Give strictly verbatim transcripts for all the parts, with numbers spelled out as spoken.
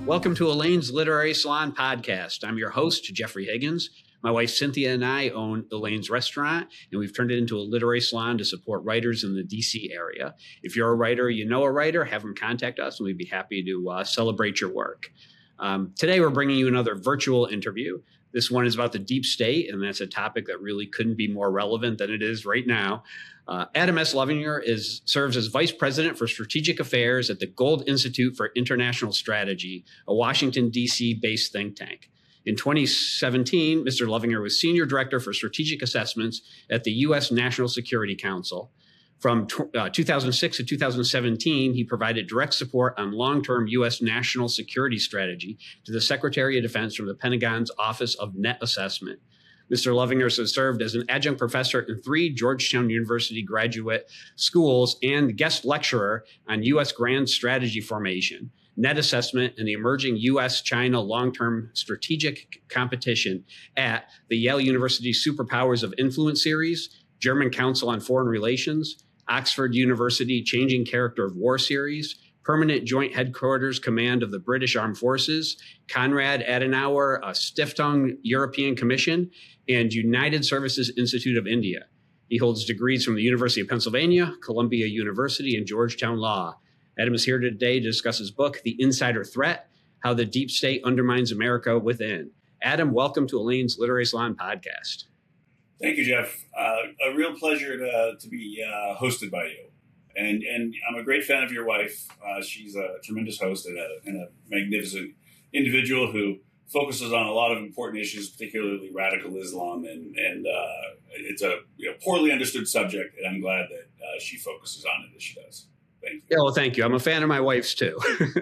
Welcome to Elaine's Literary Salon podcast. I'm your host, Jeffrey Higgins. My wife, Cynthia, and I own Elaine's Restaurant, and we've turned it into a literary salon to support writers in the D C area. If you're a writer, you know a writer, have them contact us, and we'd be happy to uh, celebrate your work. Um, today, we're bringing you another virtual interview. This one is about the deep state, and that's a topic that really couldn't be more relevant than it is right now. Uh, Adam S. Lovinger is, serves as Vice President for Strategic Affairs at the Gold Institute for International Strategy, a Washington, D C-based think tank. In twenty seventeen, Mister Lovinger was Senior Director for Strategic Assessments at the U S National Security Council. From uh, two thousand six to two thousand seventeen, he provided direct support on long-term U S national security strategy to the Secretary of Defense from the Pentagon's Office of Net Assessment. Mister Lovinger has served as an adjunct professor in three Georgetown University graduate schools and guest lecturer on U S grand strategy formation, net assessment, and the emerging U S China long-term strategic competition at the Yale University Superpowers of Influence series, German Council on Foreign Relations, Oxford University Changing Character of War series, Permanent Joint Headquarters Command of the British Armed Forces, Konrad Adenauer uh, Stiftung European Commission, and United Services Institute of India. He holds degrees from the University of Pennsylvania, Columbia University, and Georgetown Law. Adam is here today to discuss his book, The Insider Threat: How the Deep State Undermines America Within. Adam, welcome to Elaine's Literary Salon podcast. Thank you, Jeff. Uh, a real pleasure to, to be uh, hosted by you. And and I'm a great fan of your wife. Uh, she's a tremendous host and a, and a magnificent individual who focuses on a lot of important issues, particularly radical Islam. And, and uh, it's a you know, poorly understood subject, and I'm glad that uh, she focuses on it as she does. Thank you. Yeah, well, thank you. I'm a fan of my wife's too.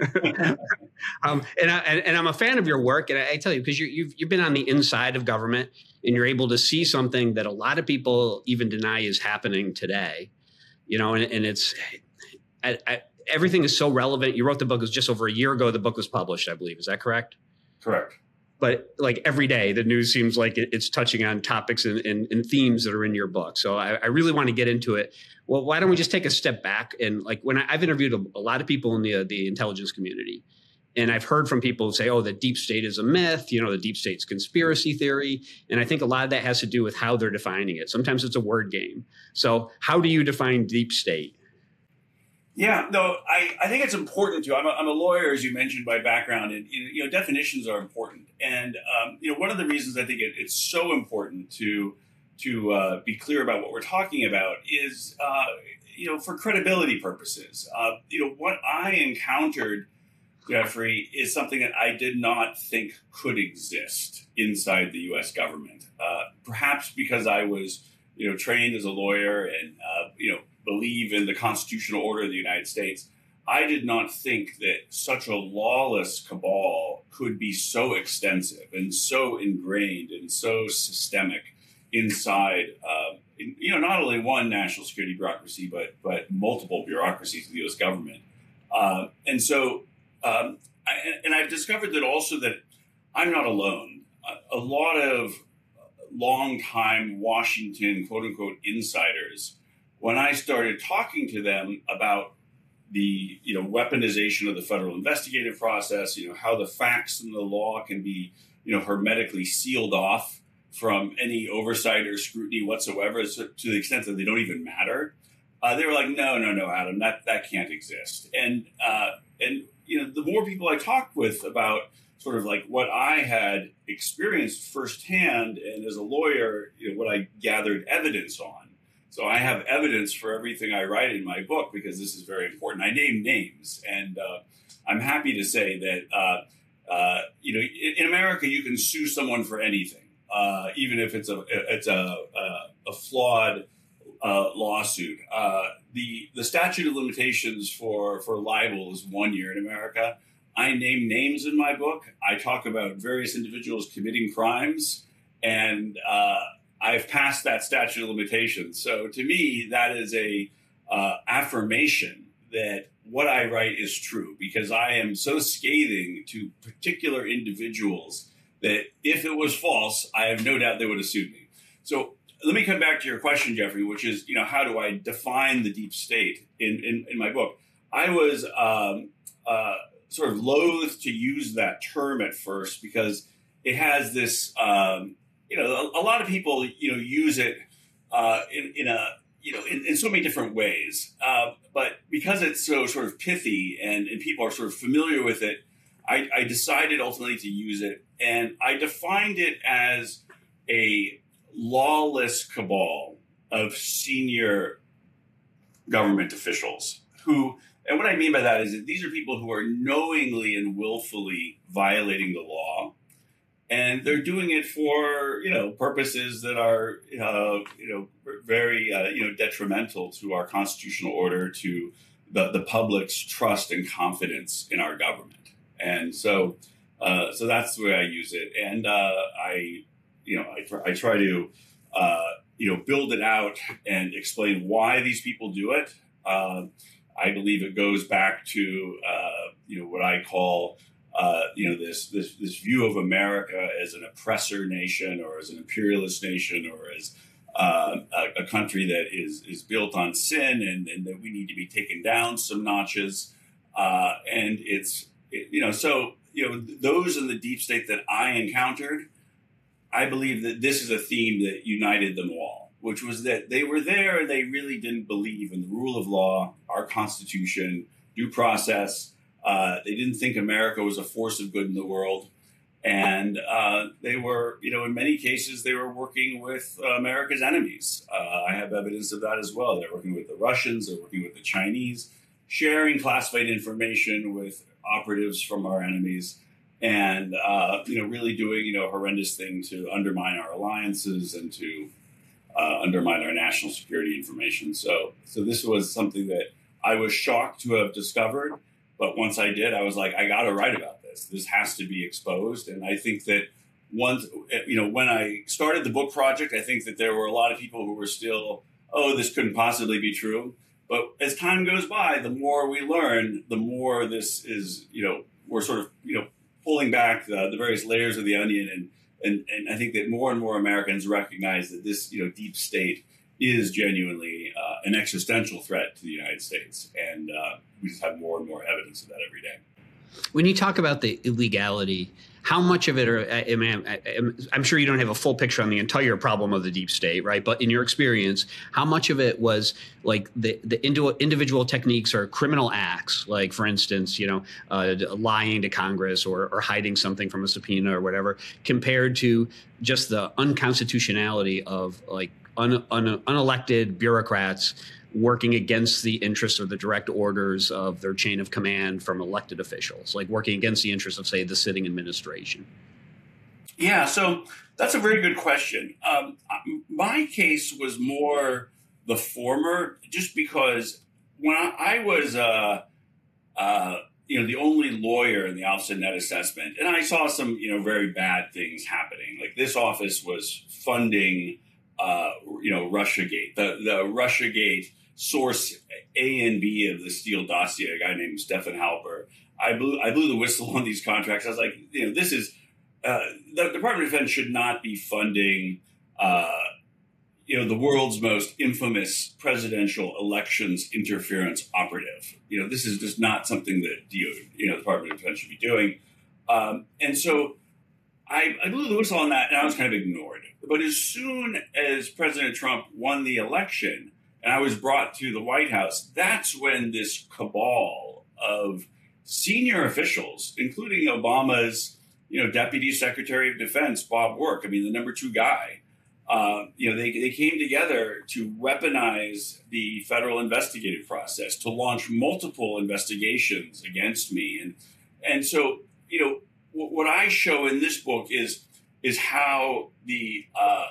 um, and, I, and, and I'm a fan of your work. And I, I tell you, because you, you've, you've been on the inside of government, and you're able to see something that a lot of people even deny is happening today. You know, and, and it's I, I, everything is so relevant. You wrote the book, it was just over a year ago the book was published, I believe. Is that correct? Correct. But like every day, the news seems like it, it's touching on topics and, and, and themes that are in your book. So I, I really want to get into it. Well, why don't we just take a step back? And like when I, I've interviewed a, a lot of people in the uh, the intelligence community, and I've heard from people say, oh, the deep state is a myth, you know, the deep state's conspiracy theory. And I think a lot of that has to do with how they're defining it. Sometimes it's a word game. So how do you define deep state? Yeah, no, I, I think it's important to. I'm a, I'm a lawyer, as you mentioned, by background, and you know, definitions are important. And um, you know, one of the reasons I think it, it's so important to to uh, be clear about what we're talking about is, uh, you know, for credibility purposes. Uh, you know, what I encountered, Jeffrey, is something that I did not think could exist inside the U S government. Uh, perhaps because I was, you know, trained as a lawyer and uh, you know. believe in the constitutional order of the United States, I did not think that such a lawless cabal could be so extensive and so ingrained and so systemic inside, uh, you know, not only one national security bureaucracy, but but multiple bureaucracies of the U S government. Uh, and so, um, I, and I've discovered that also that I'm not alone. A, a lot of longtime Washington, quote unquote, insiders, when I started talking to them about the, you know, weaponization of the federal investigative process, you know, how the facts and the law can be, you know, hermetically sealed off from any oversight or scrutiny whatsoever, so, to the extent that they don't even matter, uh, they were like, no, no, no, Adam, that that can't exist. And uh, and you know, the more people I talked with about sort of like what I had experienced firsthand, and as a lawyer, you know, what I gathered evidence on. So I have evidence for everything I write in my book because this is very important. I name names, and uh, I'm happy to say that uh, uh, you know, in, in America you can sue someone for anything, uh, even if it's a it's a a, a flawed uh, lawsuit. Uh, the the statute of limitations for for libel is one year in America. I name names in my book. I talk about various individuals committing crimes, and uh, I've passed that statute of limitations. So to me, that is a uh, affirmation that what I write is true, because I am so scathing to particular individuals that if it was false, I have no doubt they would have sued me. So let me come back to your question, Jeffrey, which is, you know, how do I define the deep state in, in, in my book? I was um, uh, sort of loath to use that term at first because it has this, um, you know, a, a lot of people, you know, use it uh, in, in a, you know, in, in so many different ways. Uh, but because it's so sort of pithy and, and people are sort of familiar with it, I, I decided ultimately to use it. And I defined it as a lawless cabal of senior government officials who, and what I mean by that is that these are people who are knowingly and willfully violating the law. And they're doing it for, you know, purposes that are, uh, you know, very, uh, you know, detrimental to our constitutional order, to the, the public's trust and confidence in our government. And so, uh, so that's the way I use it. And uh, I, you know, I, try, I try to, uh, you know, build it out and explain why these people do it. Uh, I believe it goes back to, uh, you know, what I call Uh, you know, this, this this view of America as an oppressor nation or as an imperialist nation or as uh, a, a country that is is built on sin and, and that we need to be taken down some notches. Uh, and it's, it, you know, so, you know, those in the deep state that I encountered, I believe that this is a theme that united them all, which was that they were there and they really didn't believe in the rule of law, our Constitution, due process. Uh, they didn't think America was a force of good in the world. And uh, they were, you know, in many cases, they were working with uh, America's enemies. Uh, I have evidence of that as well. They're working with the Russians, they're working with the Chinese, sharing classified information with operatives from our enemies, and, uh, you know, really doing, you know, a horrendous thing to undermine our alliances and to uh, undermine our national security information. So, so this was something that I was shocked to have discovered. But once I did, I was like, I got to write about this. This has to be exposed. And I think that once, you know, when I started the book project, I think that there were a lot of people who were still, oh, this couldn't possibly be true. But as time goes by, the more we learn, the more this is, you know, we're sort of, you know, pulling back the, the various layers of the onion. And, and, and I think that more and more Americans recognize that this, you know, deep state is genuinely uh, an existential threat to the United States. And uh, we just have more and more evidence of that every day. When you talk about the illegality, how much of it are, I mean, I'm sure you don't have a full picture on the entire problem of the deep state, right? But in your experience, how much of it was like the, the individual techniques or criminal acts, like, for instance, you know, uh, lying to Congress or, or hiding something from a subpoena or whatever, compared to just the unconstitutionality of like un, un, unelected bureaucrats working against the interests or the direct orders of their chain of command from elected officials, like working against the interests of, say, the sitting administration? Yeah, so that's a very good question. Um, my case was more the former, just because when I, I was, uh, uh, you know, the only lawyer in the Office of Net Assessment, and I saw some, you know, very bad things happening. Like this office was funding, uh, you know, Russiagate, the the Russiagate source A and B of the Steele dossier, a guy named Stefan Halper. I blew, I blew the whistle on these contracts. I was like, you know, this is, uh, the Department of Defense should not be funding, uh, you know, the world's most infamous presidential elections interference operative. You know, this is just not something that, you, you know, the Department of Defense should be doing. Um, and so I, I blew the whistle on that, and I was kind of ignored. But as soon as President Trump won the election, and I was brought to the White House, that's when this cabal of senior officials, including Obama's, you know, Deputy Secretary of Defense, Bob Work, I mean, the number two guy, uh, you know, they, they came together to weaponize the federal investigative process, to launch multiple investigations against me. And, and so, you know, w- what I show in this book is, is how the, uh,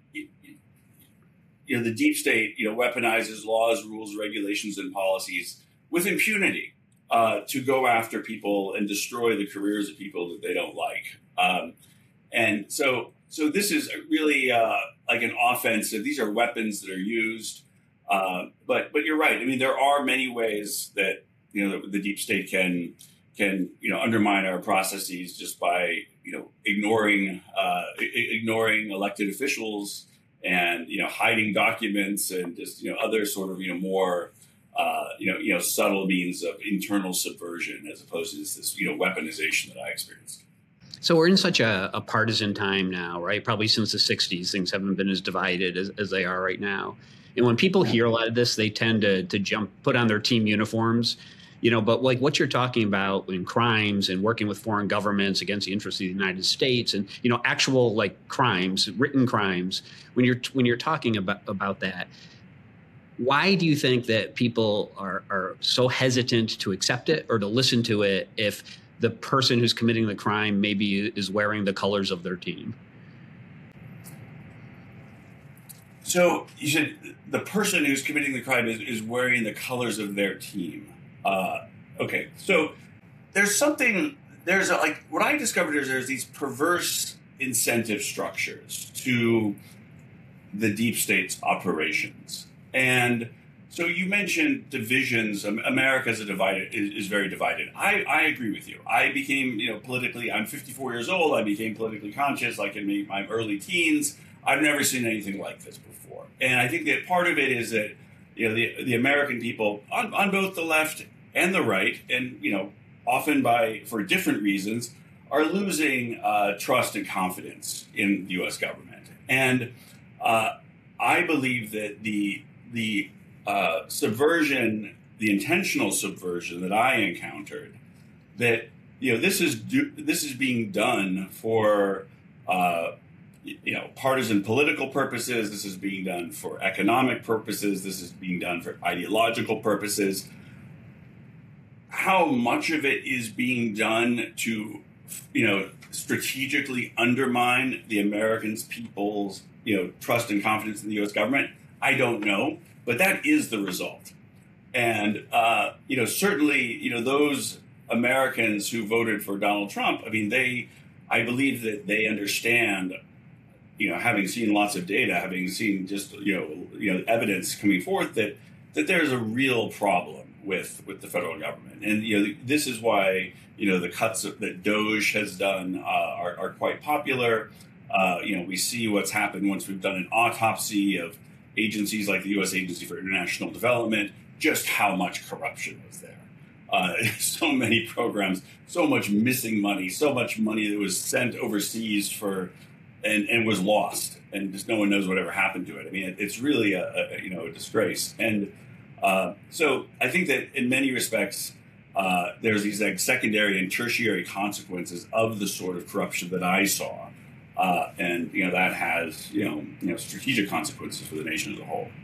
you know, the deep state, you know, weaponizes laws, rules, regulations, and policies with impunity uh, to go after people and destroy the careers of people that they don't like. Um, and so, so this is really uh, like an offensive. These are weapons that are used. Uh, but, but you're right. I mean, there are many ways that, you know, the, the deep state can, can, you know, undermine our processes just by, you know, ignoring, uh, ignoring elected officials, and, you know, hiding documents and just, you know, other sort of, you know, more uh, you know, you know, subtle means of internal subversion as opposed to this, this you know, weaponization that I experienced. So we're in such a, a partisan time now, right? Probably since the sixties, things haven't been as divided as, as they are right now. And when people hear a lot of this, they tend to to jump, put on their team uniforms, you know, but like what you're talking about in crimes and working with foreign governments against the interests of the United States and, you know, actual like crimes, written crimes, when you're when you're talking about, about that, why do you think that people are, are so hesitant to accept it or to listen to it if the person who's committing the crime maybe is wearing the colors of their team? So you said the person who's committing the crime is, is wearing the colors of their team. Uh, okay, so there's something, there's a, like what I discovered is there's these perverse incentive structures to the deep state's operations. And so you mentioned divisions. America's a divided is, is very divided. I, I agree with you. I became, you know, politically, I'm fifty-four years old. I became politically conscious like in my, my early teens. I've never seen anything like this before. And I think that part of it is that, you know, the, the American people on, on both the left and the right, and, you know, often by for different reasons, are losing uh, trust and confidence in the U S government. And uh, I believe that the the uh, subversion, the intentional subversion that I encountered, that, you know, this is do, this is being done for, uh, you know, partisan political purposes. This is being done for economic purposes. This is being done for ideological purposes. How much of it is being done to, you know, strategically undermine the Americans' people's, you know, trust and confidence in the U S government? I don't know, but that is the result. And, uh, you know, certainly, you know, those Americans who voted for Donald Trump, I mean, they, I believe that they understand, you know, having seen lots of data, having seen just, you know, you know, evidence coming forth that, that there's a real problem with, with the federal government. And, you know, this is why, you know, the cuts that DOGE has done uh, are, are quite popular. Uh, you know, we see what's happened once we've done an autopsy of agencies like the U S Agency for International Development, just how much corruption was there. Uh, so many programs, so much missing money, so much money that was sent overseas for and, and was lost, and just no one knows whatever happened to it. I mean, it, it's really a, a you know a disgrace. And uh, so I think that in many respects, uh, there's these like secondary and tertiary consequences of the sort of corruption that I saw. Uh, and, you know, that has, you know, you know, strategic consequences for the nation as a whole.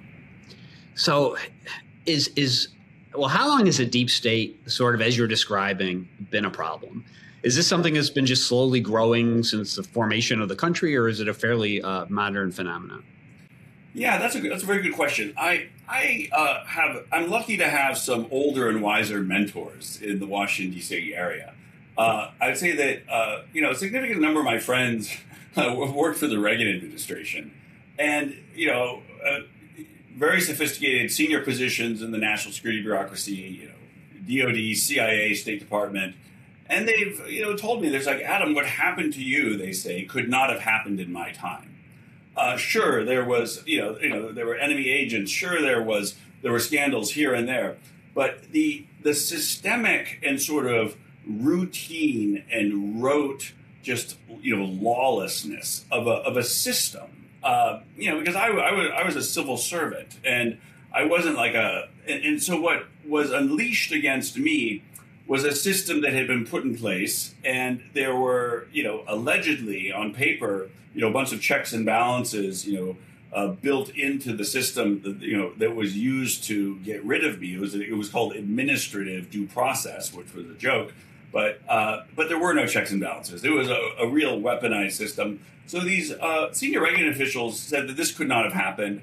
So is, is, well, how long has a deep state, sort of as you're describing, been a problem? Is this something that's been just slowly growing since the formation of the country, or is it a fairly uh, modern phenomenon? Yeah, that's a that's a very good question. I I uh, have I'm lucky to have some older and wiser mentors in the Washington, D C area. Uh, I'd say that, uh, you know, a significant number of my friends uh, worked for the Reagan administration, and, you know, uh, very sophisticated senior positions in the national security bureaucracy, you know, D O D, C I A, State Department. And they've, you know, told me, there's like, Adam, what happened to you, they say, could not have happened in my time. Uh, sure, there was, you know, you know, there were enemy agents. Sure, there was, there were scandals here and there. But the the systemic and sort of routine and rote, just, you know, lawlessness of a of a system. Uh, you know, because I, I was I was a civil servant, and I wasn't like a, and, and so what was unleashed against me was a system that had been put in place, and there were, you know, allegedly on paper, you know, a bunch of checks and balances, you know, uh, built into the system that, you know, that was used to get rid of me. It was it was called administrative due process, which was a joke. But uh, but there were no checks and balances. It was a, a real weaponized system. So these uh, senior Reagan officials said that this could not have happened.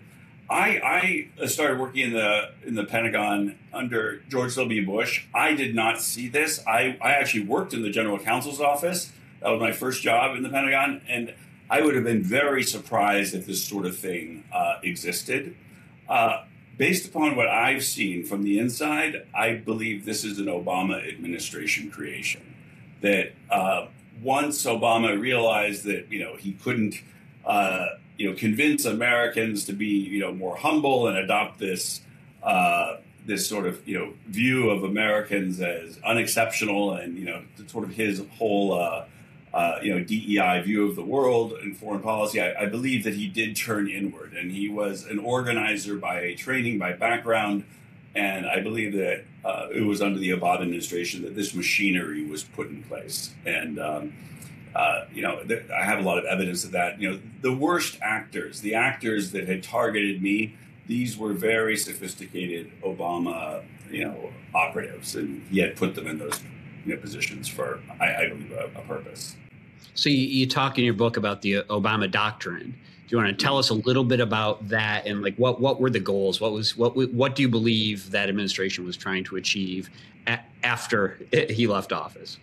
I, I started working in the in the Pentagon under George W. Bush. I did not see this. I, I actually worked in the General Counsel's office. That was my first job in the Pentagon. And I would have been very surprised if this sort of thing uh, existed. Uh, Based upon what I've seen from the inside, I believe this is an Obama administration creation. That uh, once Obama realized that, you know, he couldn't, uh, you know, convince Americans to be, you know, more humble and adopt this, uh, this sort of you know view of Americans as unexceptional, and you know sort of his whole uh, uh, you know D E I view of the world and foreign policy. I, I believe that he did turn inward, and he was an organizer by training, by background, and I believe that uh, it was under the Obama administration that this machinery was put in place. And um, uh, you know, th- I have a lot of evidence of that. You know, the worst actors, the actors that had targeted me, these were very sophisticated Obama, you know, operatives, and he had put them in those you know, positions for, I, I believe, a, a purpose. So you, you talk in your book about the Obama doctrine. Do you want to tell us a little bit about that, and like what, what were the goals? What was what what do you believe that administration was trying to achieve a, after it, he left office?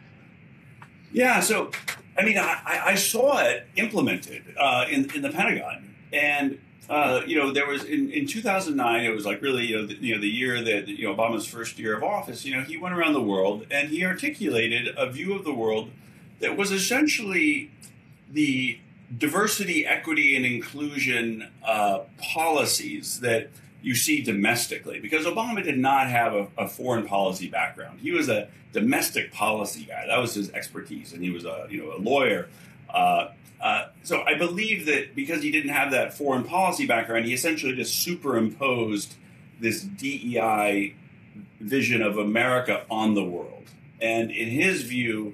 Yeah, so I mean, I, I saw it implemented uh, in in the Pentagon, and uh, you know, there was in, in two thousand nine. It was like really you know the, you know the year that you know Obama's first year of office. You know, he went around the world and he articulated a view of the world that was essentially the diversity, equity, and inclusion uh, policies that you see domestically, because Obama did not have a, a foreign policy background. He was a domestic policy guy. That was his expertise, and he was a you know a lawyer. Uh, uh, so I believe that because he didn't have that foreign policy background, he essentially just superimposed this D E I vision of America on the world. And in his view,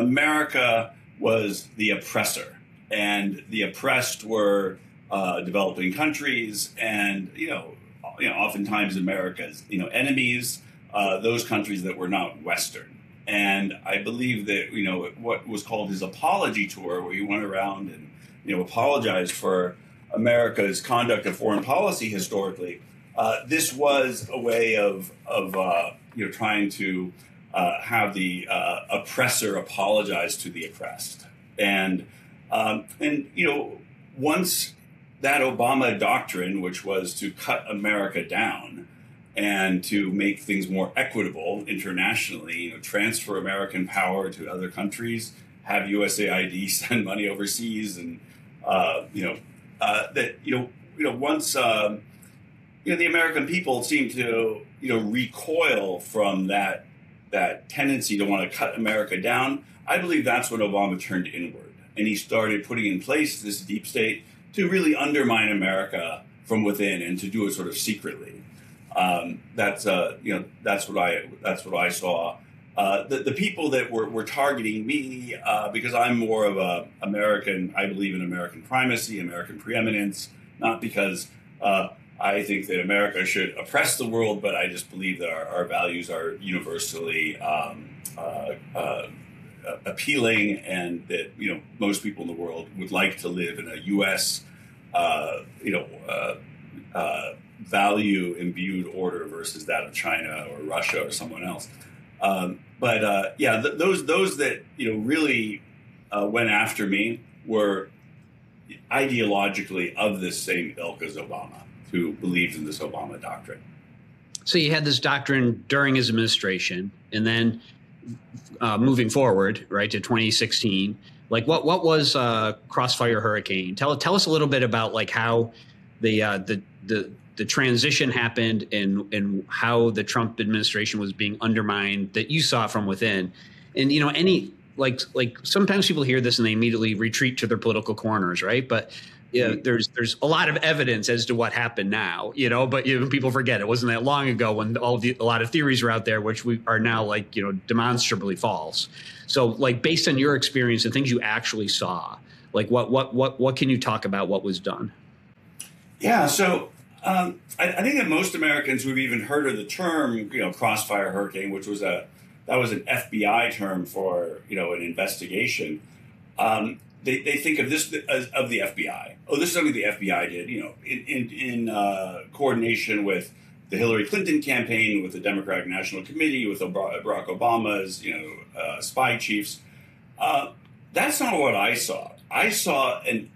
America was the oppressor, and the oppressed were uh, developing countries, and you know, you know, oftentimes America's you know enemies, uh, those countries that were not Western. And I believe that you know what was called his apology tour, where he went around and you know apologized for America's conduct of foreign policy historically. Uh, this was a way of of uh, you know trying to uh, have the uh, oppressor apologize to the oppressed, and um, and you know once that Obama doctrine, which was to cut America down and to make things more equitable internationally, you know, transfer American power to other countries, have U S A I D send money overseas, and uh, you know uh, that you know you know once um, you know the American people seem to you know recoil from that that tendency to want to cut America down. I believe that's when Obama turned inward, and he started putting in place this deep state to really undermine America from within, and to do it sort of secretly. Um, that's uh, you know that's what I that's what I saw. Uh, the, the people that were, were targeting me uh, because I'm more of a American. I believe in American primacy, American preeminence, not because uh, I think that America should oppress the world, but I just believe that our, our values are universally um, uh, uh, appealing, and that you know most people in the world would like to live in a U S uh, you know. Uh, uh, value imbued order versus that of China or Russia or someone else. Um, but uh, yeah, th- those those that you know really uh, went after me were ideologically of this same ilk as Obama, who believed in this Obama doctrine. So you had this doctrine during his administration, and then uh, moving forward, right, to twenty sixteen. Like, what what was uh, Crossfire Hurricane? Tell tell us a little bit about like how the uh, the the the transition happened, and and how the Trump administration was being undermined that you saw from within. And you know, any like like sometimes people hear this and they immediately retreat to their political corners, right? But yeah, there's there's a lot of evidence as to what happened now, you know, but you know, people forget it wasn't that long ago when all of the, a lot of theories were out there, which we are now like, you know, demonstrably false. So like based on your experience and things you actually saw, like what what what what can you talk about what was done? Yeah, so um, I, I think that most Americans who've even heard of the term, you know, Crossfire Hurricane, which was a that was an F B I term for, you know, an investigation. Um, They, they think of this as of the F B I. Oh, this is something the F B I did, you know, in in, in uh, coordination with the Hillary Clinton campaign, with the Democratic National Committee, with Barack Obama's, you know, uh, spy chiefs. Uh, that's not what I saw. I saw an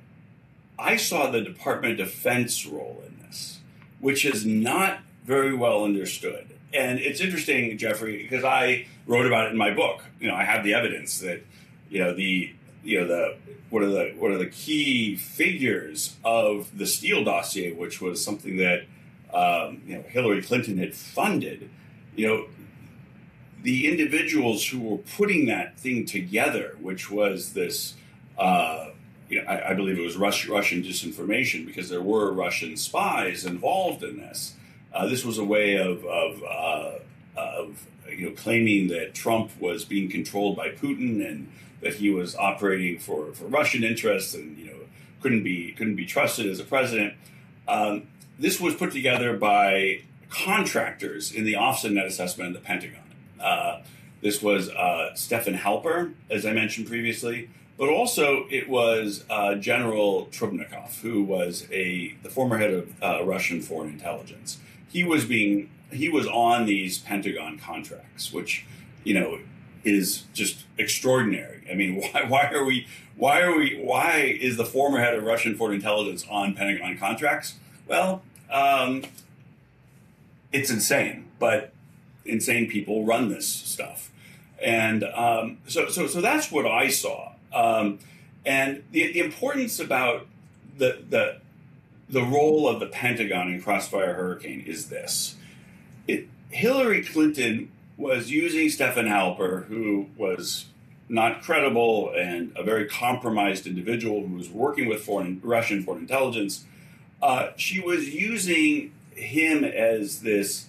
I saw the Department of Defense role in this, which is not very well understood. And it's interesting, Jeffrey, because I wrote about it in my book. You know, I have the evidence that, you know, the you know the what are the what are the key figures of the Steele dossier, which was something that um, you know, Hillary Clinton had funded, you know, the individuals who were putting that thing together, which was this, uh, you know, I, I believe it was Rus- Russian disinformation, because there were Russian spies involved in this. Uh, this was a way of, of, uh, of you know, claiming that Trump was being controlled by Putin and that he was operating for, for Russian interests and, you know, couldn't be couldn't be trusted as a president. Um, this was put together by contractors in the Office of Net Assessment in the Pentagon. Uh, this was uh, Stefan Halper, as I mentioned previously, but also it was uh, General Trubnikov, who was a the former head of uh, Russian foreign intelligence. He was being he was on these Pentagon contracts, which, you know, is just extraordinary. I mean, why why are we why are we why is the former head of Russian foreign intelligence on Pentagon contracts? Well, um, it's insane, but insane people run this stuff, and um, so so so that's what I saw. Um, and the, the importance about the the the role of the Pentagon in Crossfire Hurricane is this: it, Hillary Clinton was using Stefan Halper, who was not credible and a very compromised individual who was working with foreign Russian foreign intelligence. Uh, she was using him as this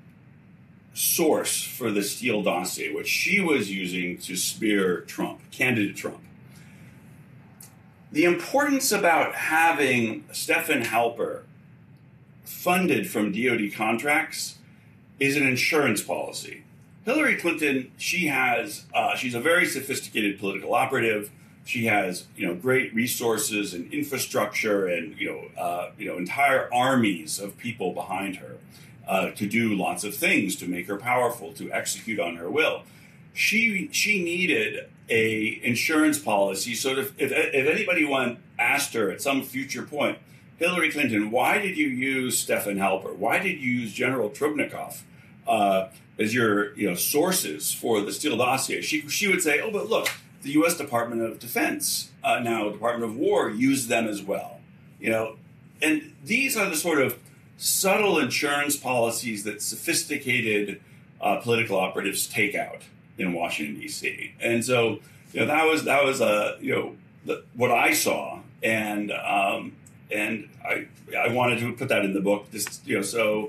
source for the Steele dossier, which she was using to smear Trump, candidate Trump. The importance about having Stefan Halper funded from D O D contracts is an insurance policy. Hillary Clinton, she has, uh, she's a very sophisticated political operative. She has, you know, great resources and infrastructure and, you know, uh, you know, entire armies of people behind her uh, to do lots of things, to make her powerful, to execute on her will. She she needed a insurance policy so that if, if, if anybody went, asked her at some future point, Hillary Clinton, why did you use Stefan Halper? Why did you use General Trubnikov uh, as your, you know, sources for the Steele dossier? She she would say, oh, but look, the U S Department of Defense, uh, now Department of War, used them as well. You know, and these are the sort of subtle insurance policies that sophisticated uh, political operatives take out in Washington, D C. And so, you know, that was that was uh, you know the, what I saw, and um, and I I wanted to put that in the book. Just, you know, so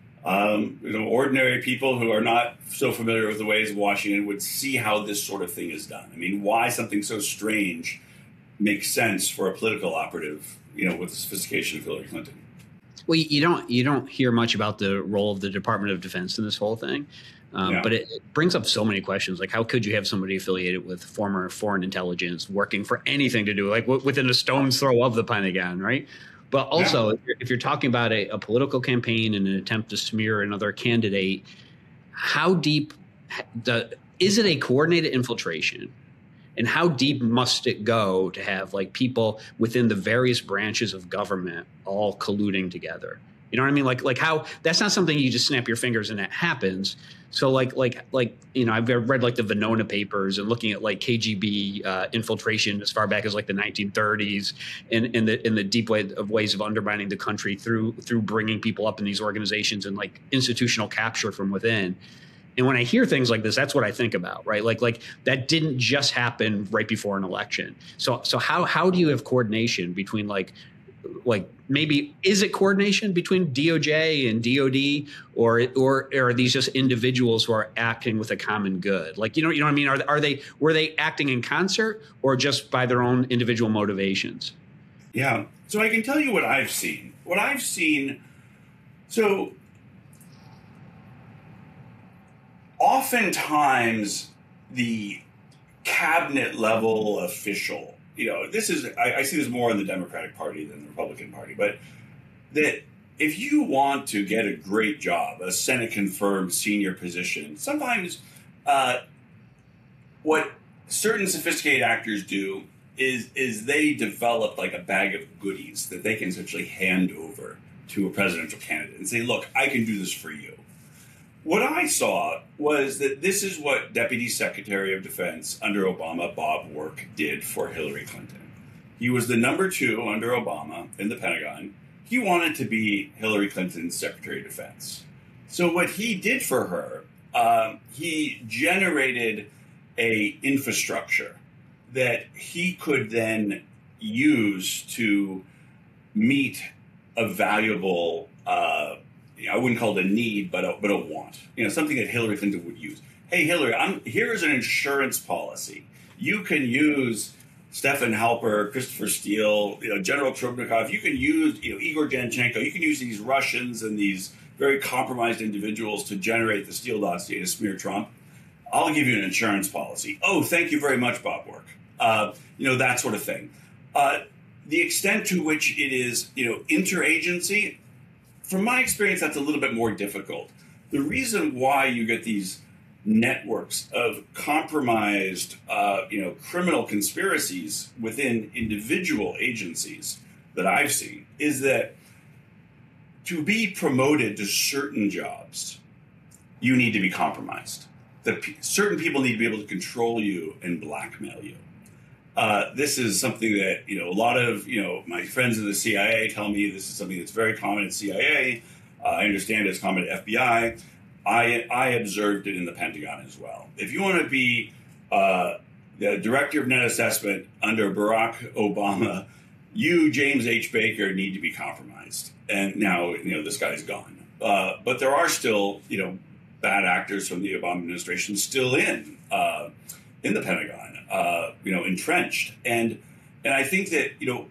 um, you know, ordinary people who are not so familiar with the ways of Washington would see how this sort of thing is done. I mean, why something so strange makes sense for a political operative, you know, with the sophistication of Hillary Clinton. Well, you don't you don't hear much about the role of the Department of Defense in this whole thing. Um, yeah. But it, it brings up so many questions, like how could you have somebody affiliated with former foreign intelligence working for anything to do, like w- within a stone's throw of the Pentagon, right? But also, yeah. if, you're, if you're talking about a, a political campaign and an attempt to smear another candidate, how deep the, is it a coordinated infiltration? And how deep must it go to have like people within the various branches of government all colluding together? You know what I mean? Like, like how that's not something you just snap your fingers and that happens. So like, like, like, you know, I've read like the Venona papers and looking at like K G B uh, infiltration as far back as like the nineteen thirties and in the in the deep way of ways of undermining the country through through bringing people up in these organizations and like institutional capture from within. And when I hear things like this, that's what I think about, right? Like, like that didn't just happen right before an election. So, so how how do you have coordination between like, like maybe is it coordination between D O J and D O D, or or, or are these just individuals who are acting with a common good? Like, you know, you know what I mean? Are are they were they acting in concert or just by their own individual motivations? Yeah. So I can tell you what I've seen. What I've seen. So. Oftentimes, the cabinet level official, you know, this is, I, I see this more in the Democratic Party than the Republican Party, but that if you want to get a great job, a Senate confirmed senior position, sometimes uh, what certain sophisticated actors do is, is they develop like a bag of goodies that they can essentially hand over to a presidential candidate and say, look, I can do this for you. What I saw was that this is what Deputy Secretary of Defense under Obama, Bob Work, did for Hillary Clinton. He was the number two under Obama in the Pentagon. he wanted to be Hillary Clinton's Secretary of Defense. So what he did for her, um, he generated a infrastructure that he could then use to meet a valuable, uh, I wouldn't call it a need, but a, but a want. You know, something that Hillary Clinton would use. Hey, Hillary, I'm, here is an insurance policy. You can use Stefan Halper, Christopher Steele, you know, General Trubnikov. You can use, you know, Igor Danchenko. You can use these Russians and these very compromised individuals to generate the Steele dossier to smear Trump. I'll give you an insurance policy. Oh, thank you very much, Bob Work. Uh, you know, that sort of thing. Uh, the extent to which it is, you know, interagency, from my experience, that's a little bit more difficult. The reason why you get these networks of compromised, uh, you know, criminal conspiracies within individual agencies that I've seen is that to be promoted to certain jobs, you need to be compromised. That p- certain people need to be able to control you and blackmail you. Uh, this is something that, you know, a lot of, you know, my friends in the C I A tell me this is something that's very common at C I A. Uh, I understand it's common at F B I. I, I observed it in the Pentagon as well. If you want to be uh, the director of net assessment under Barack Obama, you, James H. Baker, need to be compromised. And now, you know, this guy's gone. Uh, but there are still, you know, bad actors from the Obama administration still in uh, in the Pentagon, uh, you know, entrenched. And and I think that, you know,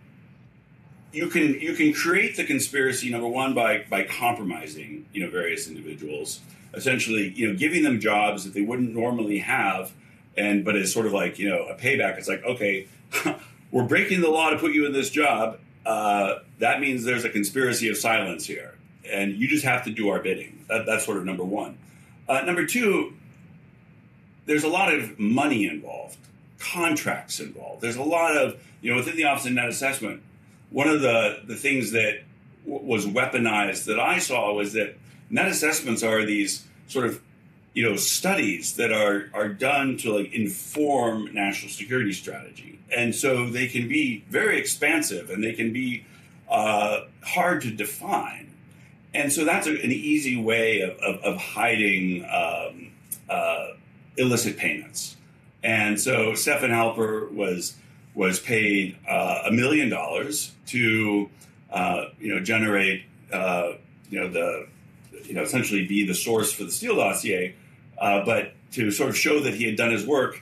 you can you can create the conspiracy, number one, by by compromising, you know, various individuals, essentially, you know, giving them jobs that they wouldn't normally have. And but it's sort of like, you know, a payback. It's like, OK, we're breaking the law to put you in this job. Uh, that means there's a conspiracy of silence here. And you just have to do our bidding. That, that's sort of number one. Uh, number two, there's a lot of money involved, contracts involved. There's a lot of, you know, within the Office of Net Assessment, one of the, the things that w- was weaponized that I saw was that net assessments are these sort of, you know, studies that are, are done to like inform national security strategy. And so they can be very expansive and they can be uh, hard to define. And so that's a, an easy way of, of, of hiding um, uh, illicit payments. And so Stefan Halper was was paid uh, a million dollars to uh, you know generate uh, you know the you know essentially be the source for the Steele dossier, uh, but to sort of show that he had done his work,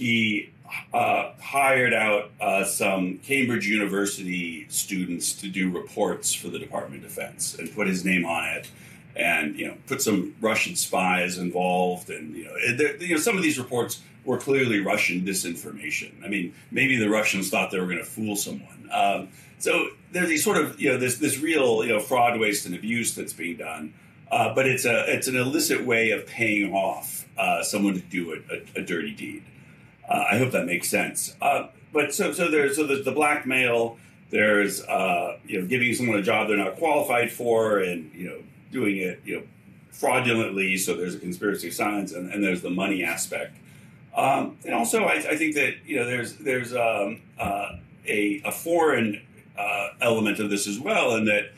he uh, hired out uh, some Cambridge University students to do reports for the Department of Defense and put his name on it, and you know put some Russian spies involved, and you know, there, you know some of these reports were clearly Russian disinformation. I mean, maybe the Russians thought they were going to fool someone. Um, so there's these sort of you know this this real you know fraud, waste, and abuse that's being done, uh, but it's a it's an illicit way of paying off uh, someone to do a, a, a dirty deed. Uh, I hope that makes sense. Uh, but so so there's so there's the blackmail. There's uh, you know giving someone a job they're not qualified for, and you know doing it you know fraudulently. So there's a conspiracy of silence, and, and there's the money aspect. Um, and also, I, I think that you know there's there's um, uh, a a foreign uh, element of this as well, in that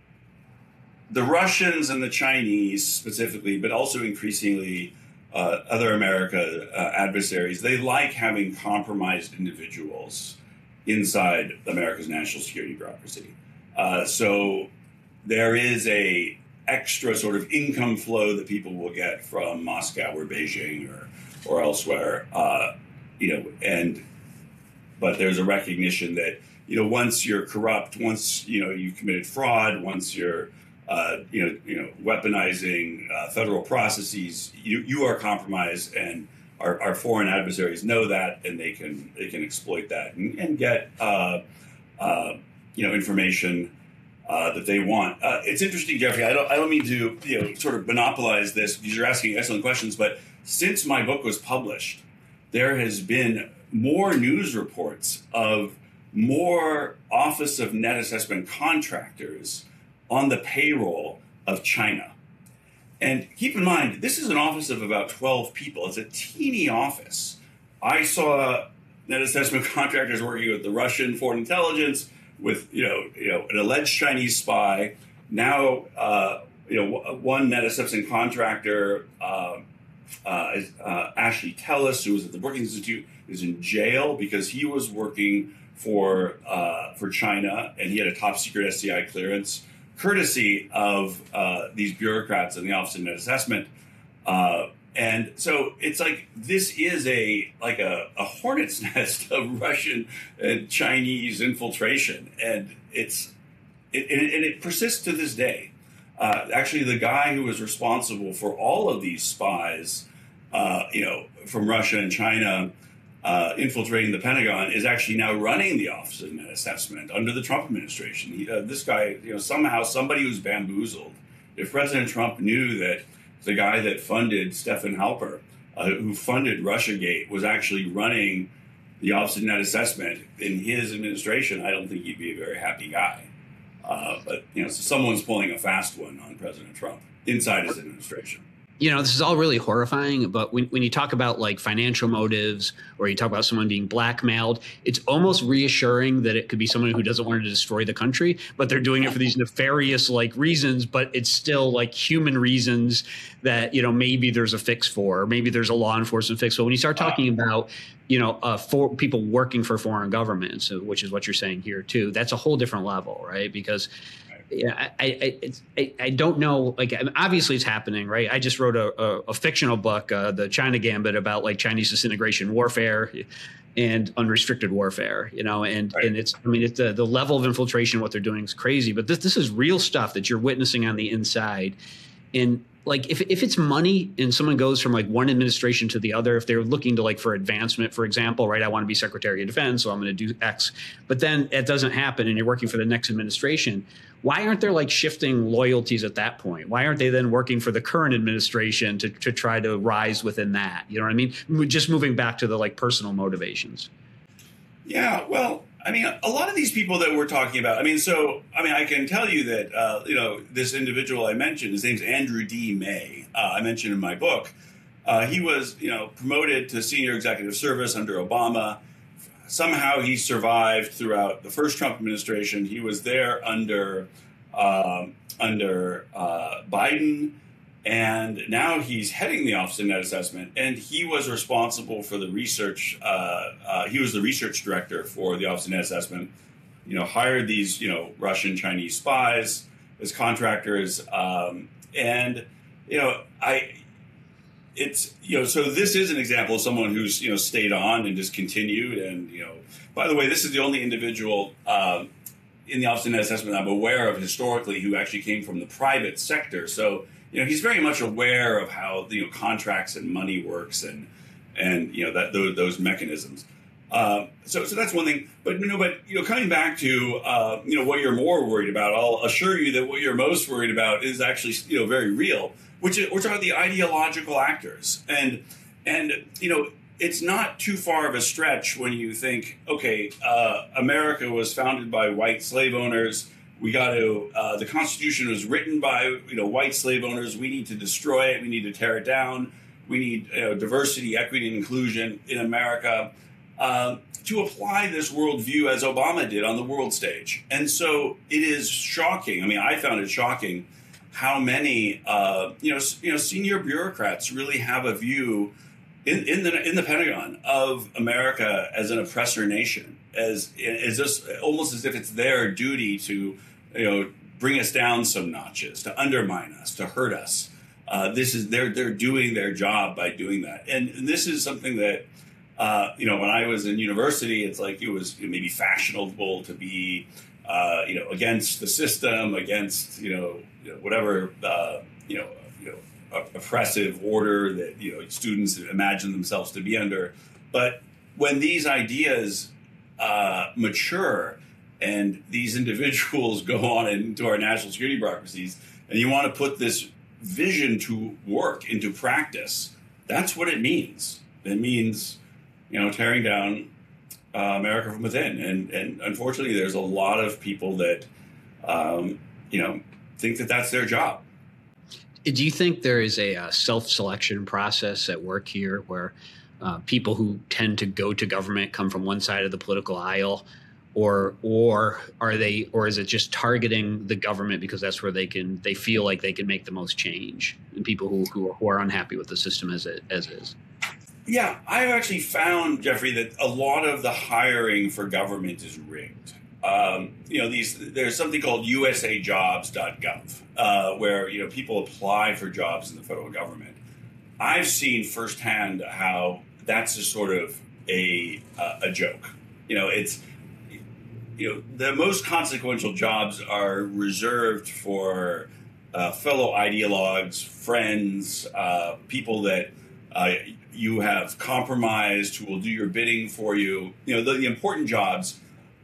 the Russians and the Chinese specifically, but also increasingly. Uh, other America uh, adversaries, they like having compromised individuals inside America's national security bureaucracy. Uh, so there is a extra sort of income flow that people will get from Moscow or Beijing or or elsewhere, uh, you know. And but there's a recognition that you know once you're corrupt, once you know you've committed fraud, once you're Uh, you know, you know, weaponizing uh, federal processes. You, you are compromised, and our, our foreign adversaries know that, and they can they can exploit that and, and get uh, uh, you know information uh, that they want. Uh, it's interesting, Jeffrey. I don't I don't mean to you know sort of monopolize this because you're asking excellent questions, but since my book was published, there has been more news reports of more Office of Net Assessment contractors on the payroll of China. And keep in mind, this is an office of about twelve people. It's a teeny office. I saw net assessment contractors working with the Russian Foreign Intelligence, with you know you know an alleged Chinese spy. Now uh, you know one net assessment contractor, uh, uh, uh, Ashley Tellis, who was at the Brookings Institute, is in jail because he was working for uh, for China and he had a top secret S C I clearance, courtesy of uh, these bureaucrats in the Office of Net Assessment. Uh, and so it's like this is a like a, a hornet's nest of Russian and Chinese infiltration, and it's it, and, it, and it persists to this day. Uh, actually, the guy who was responsible for all of these spies, uh, you know, from Russia and China uh, infiltrating the Pentagon, is actually now running the Office of Net Assessment under the Trump administration. He, uh, this guy, you know, somehow somebody who's bamboozled. If President Trump knew that the guy that funded Stefan Halper, uh, who funded Russiagate, was actually running the Office of Net Assessment in his administration, I don't think he'd be a very happy guy. Uh, but, you know, so someone's pulling a fast one on President Trump inside his administration. You know, this is all really horrifying, but when, when you talk about like financial motives or you talk about someone being blackmailed, it's almost reassuring that it could be someone who doesn't want to destroy the country, but they're doing it for these nefarious like reasons, but it's still like human reasons that, you know, maybe there's a fix for, or maybe there's a law enforcement fix. But when you start talking about, you know, uh, for people working for foreign governments, which is what you're saying here too, that's a whole different level, right? Because Yeah, I, I, it's, I, I don't know. Like, I mean, obviously, it's happening, right? I just wrote a, a, a fictional book, uh, The China Gambit, about like Chinese disintegration warfare and unrestricted warfare. You know, and right. and it's. I mean, it's the the level of infiltration, what they're doing is crazy. But this this is real stuff that you're witnessing on the inside. And like, if if it's money and someone goes from like one administration to the other, if they're looking to like for advancement, for example, right? I want to be Secretary of Defense, so I'm going to do X. But then it doesn't happen, and you're working for the next administration. Why aren't there like shifting loyalties at that point? Why aren't they then working for the current administration to, to try to rise within that? You know what I mean? Just moving back to the like personal motivations. Yeah, well, I mean, a lot of these people that we're talking about, I mean, so, I mean, I can tell you that, uh, you know, this individual I mentioned, his name's Andrew D. May, uh, I mentioned in my book. Uh, he was, you know, promoted to senior executive service under Obama. Somehow he survived throughout the first Trump administration. He was there under um, under uh, Biden, and now he's heading the Office of Net Assessment. And he was responsible for the research. Uh, uh, he was the research director for the Office of Net Assessment. You know, hired these you know Russian Chinese spies as contractors, um, and you know I. It's, you know, so this is an example of someone who's, you know, stayed on and just continued. And, you know, by the way, this is the only individual um, in the Office of Net Assessment I'm aware of historically who actually came from the private sector. So, you know, he's very much aware of how, you know, contracts and money works and, and, you know, that those, those mechanisms. Uh, so, so that's one thing. But, you know, but, you know, coming back to, uh, you know, what you're more worried about, I'll assure you that what you're most worried about is actually, you know, very real. Which is, which are the ideological actors. And, and you know, it's not too far of a stretch when you think, okay, uh, America was founded by white slave owners. We got to, uh, the Constitution was written by, you know, white slave owners. We need to destroy it. We need to tear it down. We need you know, diversity, equity, and inclusion in America uh, to apply this worldview as Obama did on the world stage. And so it is shocking. I mean, I found it shocking how many, uh, you know, you know, senior bureaucrats really have a view in, in the in the Pentagon of America as an oppressor nation, as is just almost as if it's their duty to, you know, bring us down some notches, to undermine us, to hurt us. Uh, this is they're they're doing their job by doing that, and, and this is something that, uh, you know, when I was in university, it's like it was maybe fashionable to be, uh, you know, against the system, against you know. You know, whatever uh, you know, you know, oppressive order that you know students imagine themselves to be under. But when these ideas uh, mature and these individuals go on into our national security bureaucracies, and you want to put this vision to work into practice, that's what it means. It means you know tearing down uh, America from within. And and unfortunately, there's a lot of people that um, you know. think that that's their job. Do you think there is a uh, self-selection process at work here where uh, people who tend to go to government come from one side of the political aisle, or or are they or is it just targeting the government because that's where they can they feel like they can make the most change, and people who who are, who are unhappy with the system as it as is? Yeah, I've actually found, Jeffrey, that a lot of the hiring for government is rigged. Um, you know, these there's something called U S A jobs dot gov, uh, where you know people apply for jobs in the federal government. I've seen firsthand how that's a sort of a uh, a joke. You know, it's you know the most consequential jobs are reserved for uh, fellow ideologues, friends, uh, people that uh, you have compromised, who will do your bidding for you. You know, the, the important jobs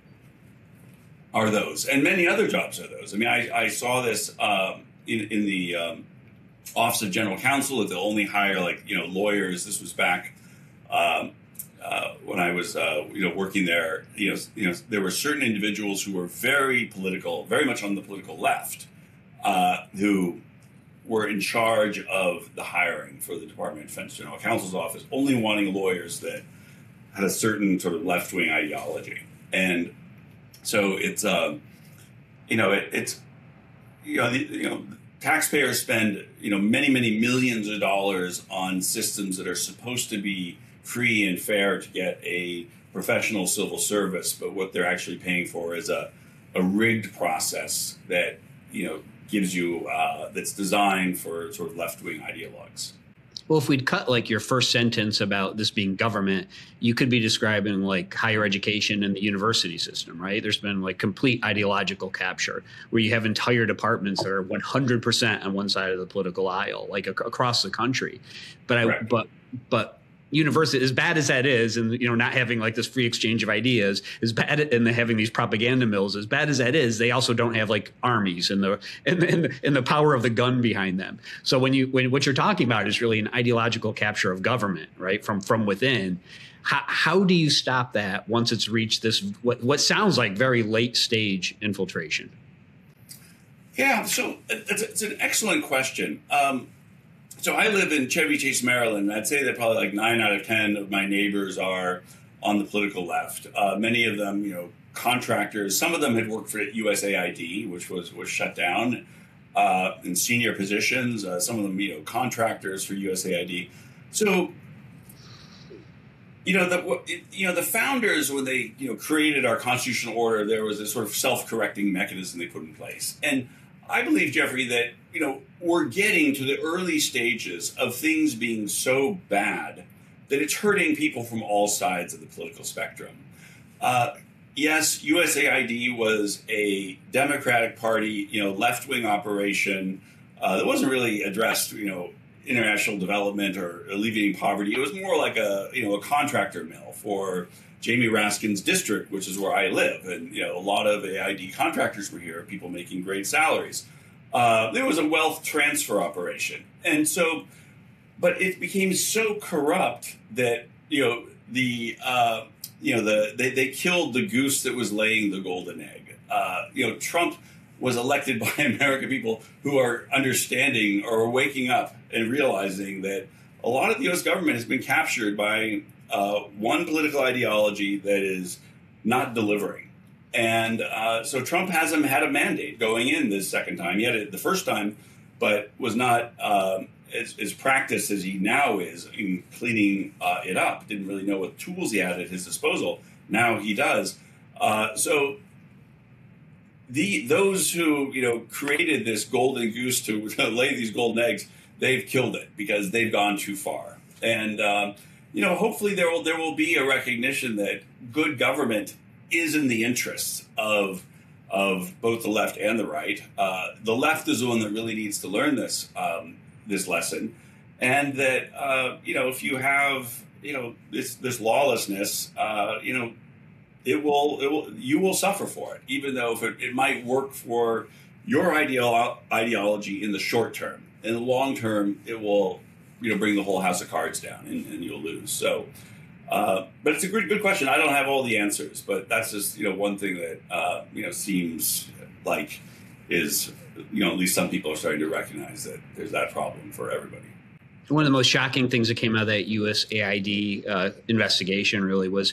are those, and many other jobs are those. I mean, I, I saw this um, in, in the um, Office of General Counsel that they'll only hire like you know lawyers. This was back um, uh, when I was uh, you know working there. You know, you know, there were certain individuals who were very political, very much on the political left, uh, who were in charge of the hiring for the Department of Defense General Counsel's office, only wanting lawyers that had a certain sort of left-wing ideology. And so it's, um, you know, it, it's, you know, the, you know, taxpayers spend, you know, many, many millions of dollars on systems that are supposed to be free and fair to get a professional civil service, but what they're actually paying for is a, a rigged process that, you know, gives you, uh, that's designed for sort of left-wing ideologues. Well, if we'd cut like your first sentence about this being government, you could be describing like higher education and the university system, right? There's been like complete ideological capture where you have entire departments that are one hundred percent on one side of the political aisle, like ac- across the country. But I, Correct. but, but university, as bad as that is, and you know, not having like this free exchange of ideas, as bad, and having these propaganda mills, as bad as that is, they also don't have like armies and the and and, and the power of the gun behind them. So when you when what you're talking about is really an ideological capture of government, right, from from within. How, how do you stop that once it's reached this what what sounds like very late stage infiltration? Yeah, so it's, it's an excellent question. Um, So I live in Chevy Chase, Maryland. I'd say that probably like nine out of ten of my neighbors are on the political left. Uh, many of them, you know, contractors. Some of them had worked for U S A I D, which was was shut down uh, in senior positions. Uh, some of them, you know, contractors for U S A I D. So, you know, the you know the founders, when they you know created our constitutional order, there was a sort of self-correcting mechanism they put in place, and I believe, Jeffrey, that you know we're getting to the early stages of things being so bad that it's hurting people from all sides of the political spectrum. Uh, yes, U S A I D was a Democratic Party, you know, left-wing operation uh, that wasn't really addressed, you know, international development or alleviating poverty. It was more like a you know a contractor mill for Jamie Raskin's district, which is where I live. And, you know, a lot of A I D contractors were here, people making great salaries. Uh, there was a wealth transfer operation. And so, but it became so corrupt that, you know, the, uh, you know, the, they, they killed the goose that was laying the golden egg. Uh, you know, Trump was elected by American people who are understanding or waking up and realizing that a lot of the U S government has been captured by Uh, one political ideology that is not delivering. And uh, so Trump hasn't had a mandate going in this second time. He had it the first time, but was not um, as, as practiced as he now is in cleaning uh, it up. Didn't really know what tools he had at his disposal. Now he does. Uh, so the those who you know created this golden goose to, to lay these golden eggs, they've killed it because they've gone too far. And um, You know, hopefully there will there will be a recognition that good government is in the interests of of both the left and the right. Uh, the left is the one that really needs to learn this um, this lesson, and that uh, you know if you have you know this this lawlessness, uh, you know it will it will you will suffer for it, even though if it, it might work for your ideolo- ideology in the short term. In the long term, it will. You know, bring the whole house of cards down, and, and you'll lose. So, uh, but it's a good, good question. I don't have all the answers, but that's just you know one thing that uh, you know seems like is you know at least some people are starting to recognize that there's that problem for everybody. One of the most shocking things that came out of that U S A I D uh, investigation really was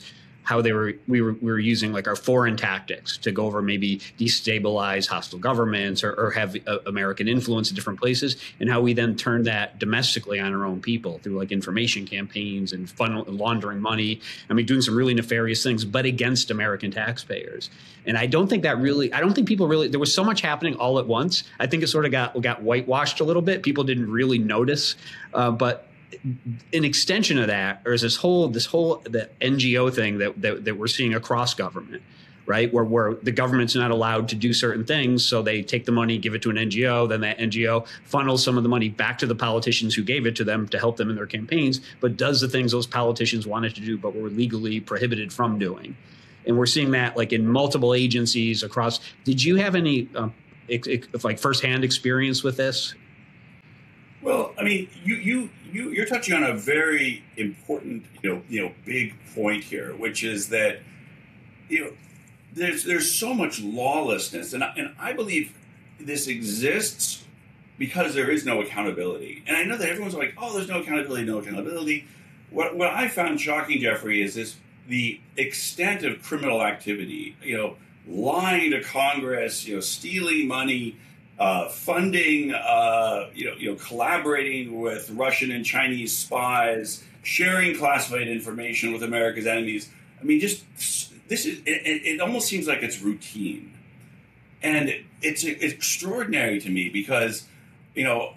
how they were we were we were using like our foreign tactics to go over maybe destabilize hostile governments or, or have uh, American influence in different places, and how we then turned that domestically on our own people through like information campaigns and fun laundering money. I mean, doing some really nefarious things, but against American taxpayers. And I don't think that really, I don't think people really, there was so much happening all at once. I think it sort of got got whitewashed a little bit. People didn't really notice, uh, but an extension of that, or is this whole this whole the N G O thing that, that that we're seeing across government, right? Where where the government's not allowed to do certain things, so they take the money, give it to an N G O, then that N G O funnels some of the money back to the politicians who gave it to them to help them in their campaigns, but does the things those politicians wanted to do but were legally prohibited from doing. And we're seeing that like in multiple agencies across. Did you have any uh, ex- ex- like firsthand experience with this? Well, I mean, you you you you're touching on a very important, you know, you know, big point here, which is that, you know, there's there's so much lawlessness, and I, and I believe this exists because there is no accountability. And I know that everyone's like, oh, there's no accountability, no accountability. What what I found shocking, Jeffrey, is this the extent of criminal activity. You know, lying to Congress, you know, stealing money. Uh, funding, uh, you know, you know, collaborating with Russian and Chinese spies, sharing classified information with America's enemies. I mean, just this is, it, it almost seems like it's routine. And it's, it's extraordinary to me because, you know,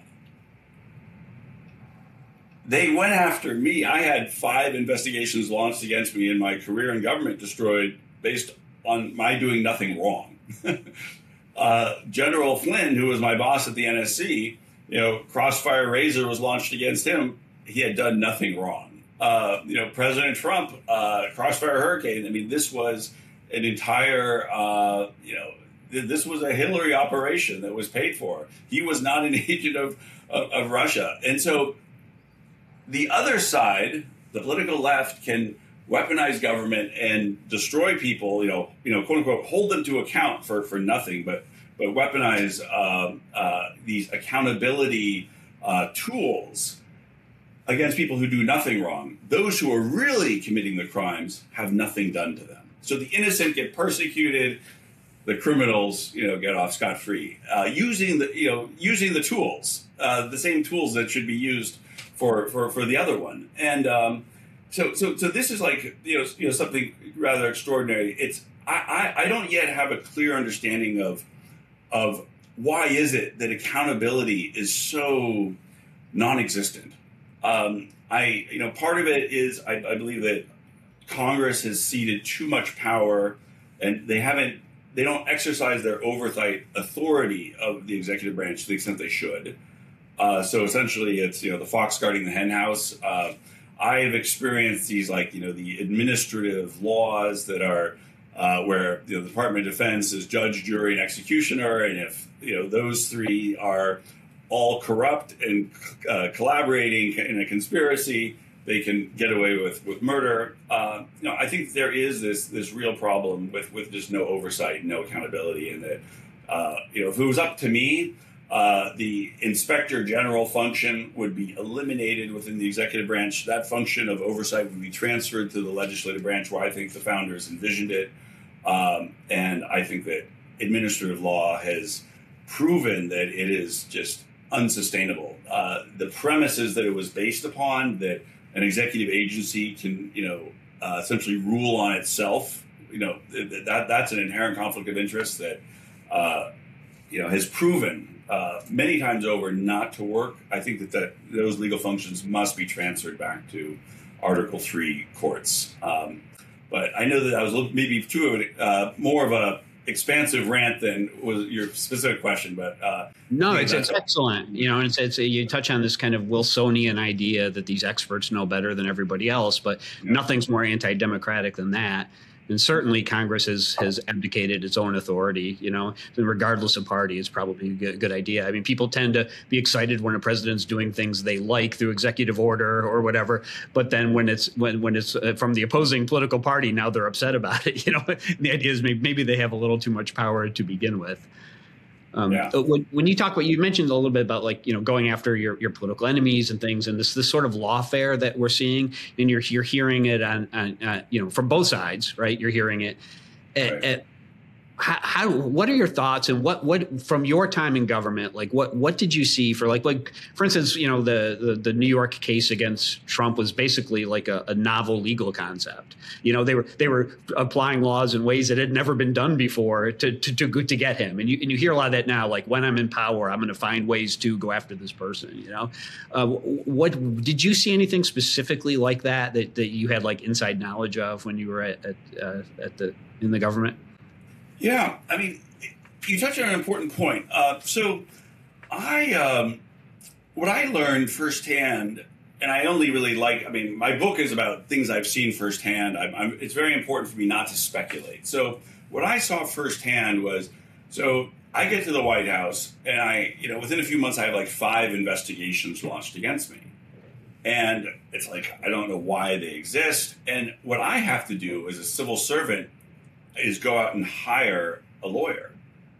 they went after me. I had five investigations launched against me in my career in government destroyed based on my doing nothing wrong. Uh, General Flynn, who was my boss at the N S C, you know, Crossfire Razor was launched against him. He had done nothing wrong. Uh, you know, President Trump, uh, Crossfire Hurricane. I mean, this was an entire, uh, you know, th- this was a Hillary operation that was paid for. He was not an agent of, of, of Russia. And so the other side, the political left, can weaponize government and destroy people, you know, you know, quote unquote, hold them to account for, for nothing, but but weaponize um, uh, these accountability uh, tools against people who do nothing wrong. Those who are really committing the crimes have nothing done to them. So the innocent get persecuted, the criminals, you know, get off scot-free, uh, using the, you know, using the tools, uh, the same tools that should be used for for, for the other one, and. Um, So, so, so this is like, you know, you know, something rather extraordinary. It's I, I, I don't yet have a clear understanding of, of why is it that accountability is so non-existent. Um, I, you know, part of it is I, I believe that Congress has ceded too much power, and they haven't, they don't exercise their oversight authority of the executive branch to the extent they should. Uh, so essentially, it's, you know, the fox guarding the hen house. Uh, I have experienced these, like, you know, the administrative laws that are uh, where, you know, the Department of Defense is judge, jury, and executioner. And if, you know, those three are all corrupt and uh, collaborating in a conspiracy, they can get away with, with murder. Uh, you know, I think there is this this real problem with, with just no oversight, no accountability. And that, uh, you know, if it was up to me, Uh, the inspector general function would be eliminated within the executive branch. That function of oversight would be transferred to the legislative branch, where I think the founders envisioned it. Um, and I think that administrative law has proven that it is just unsustainable. Uh, the premises that it was based upon, that an executive agency can, you know, uh, essentially rule on itself, you know, that that's an inherent conflict of interest that, uh, you know, has proven Uh, many times over not to work. I think that, that those legal functions must be transferred back to Article three courts. Um, but I know that I was maybe too of a, uh, more of a expansive rant than was your specific question, but uh, no, it's, it's excellent. You know, it's, it's you touch on this kind of Wilsonian idea that these experts know better than everybody else, but yeah. Nothing's more anti-democratic than that. And certainly Congress has, has abdicated its own authority, you know, and regardless of party, it's probably a good, good idea. I mean, people tend to be excited when a president's doing things they like through executive order or whatever. But then when it's when, when it's from the opposing political party, now they're upset about it. You know, the idea is maybe, maybe they have a little too much power to begin with. Um, Yeah. when, when you talk about, you mentioned a little bit about like, you know, going after your, your political enemies and things, and this this sort of lawfare that we're seeing, and you're you're hearing it on, on uh, you know, from both sides, right? You're hearing it. At, Right. at, how, how what are your thoughts, and what what from your time in government, like what what did you see for like like for instance, you know, the the, the New York case against Trump was basically like a, a novel legal concept. You know, they were they were applying laws in ways that had never been done before to to to, to get him. And you and you hear a lot of that now, like when I'm in power, I'm going to find ways to go after this person. You know, uh, what did you see anything specifically like that that that you had like inside knowledge of when you were at at, uh, at the in the government? Yeah, I mean, you touched on an important point. Uh, so, I um, what I learned firsthand, and I only really like. I mean, my book is about things I've seen firsthand. I'm, I'm, it's very important for me not to speculate. So, what I saw firsthand was, so I get to the White House, and I, you know, within a few months, I have like five investigations launched against me, and it's like I don't know why they exist. And what I have to do as a civil servant is go out and hire a lawyer.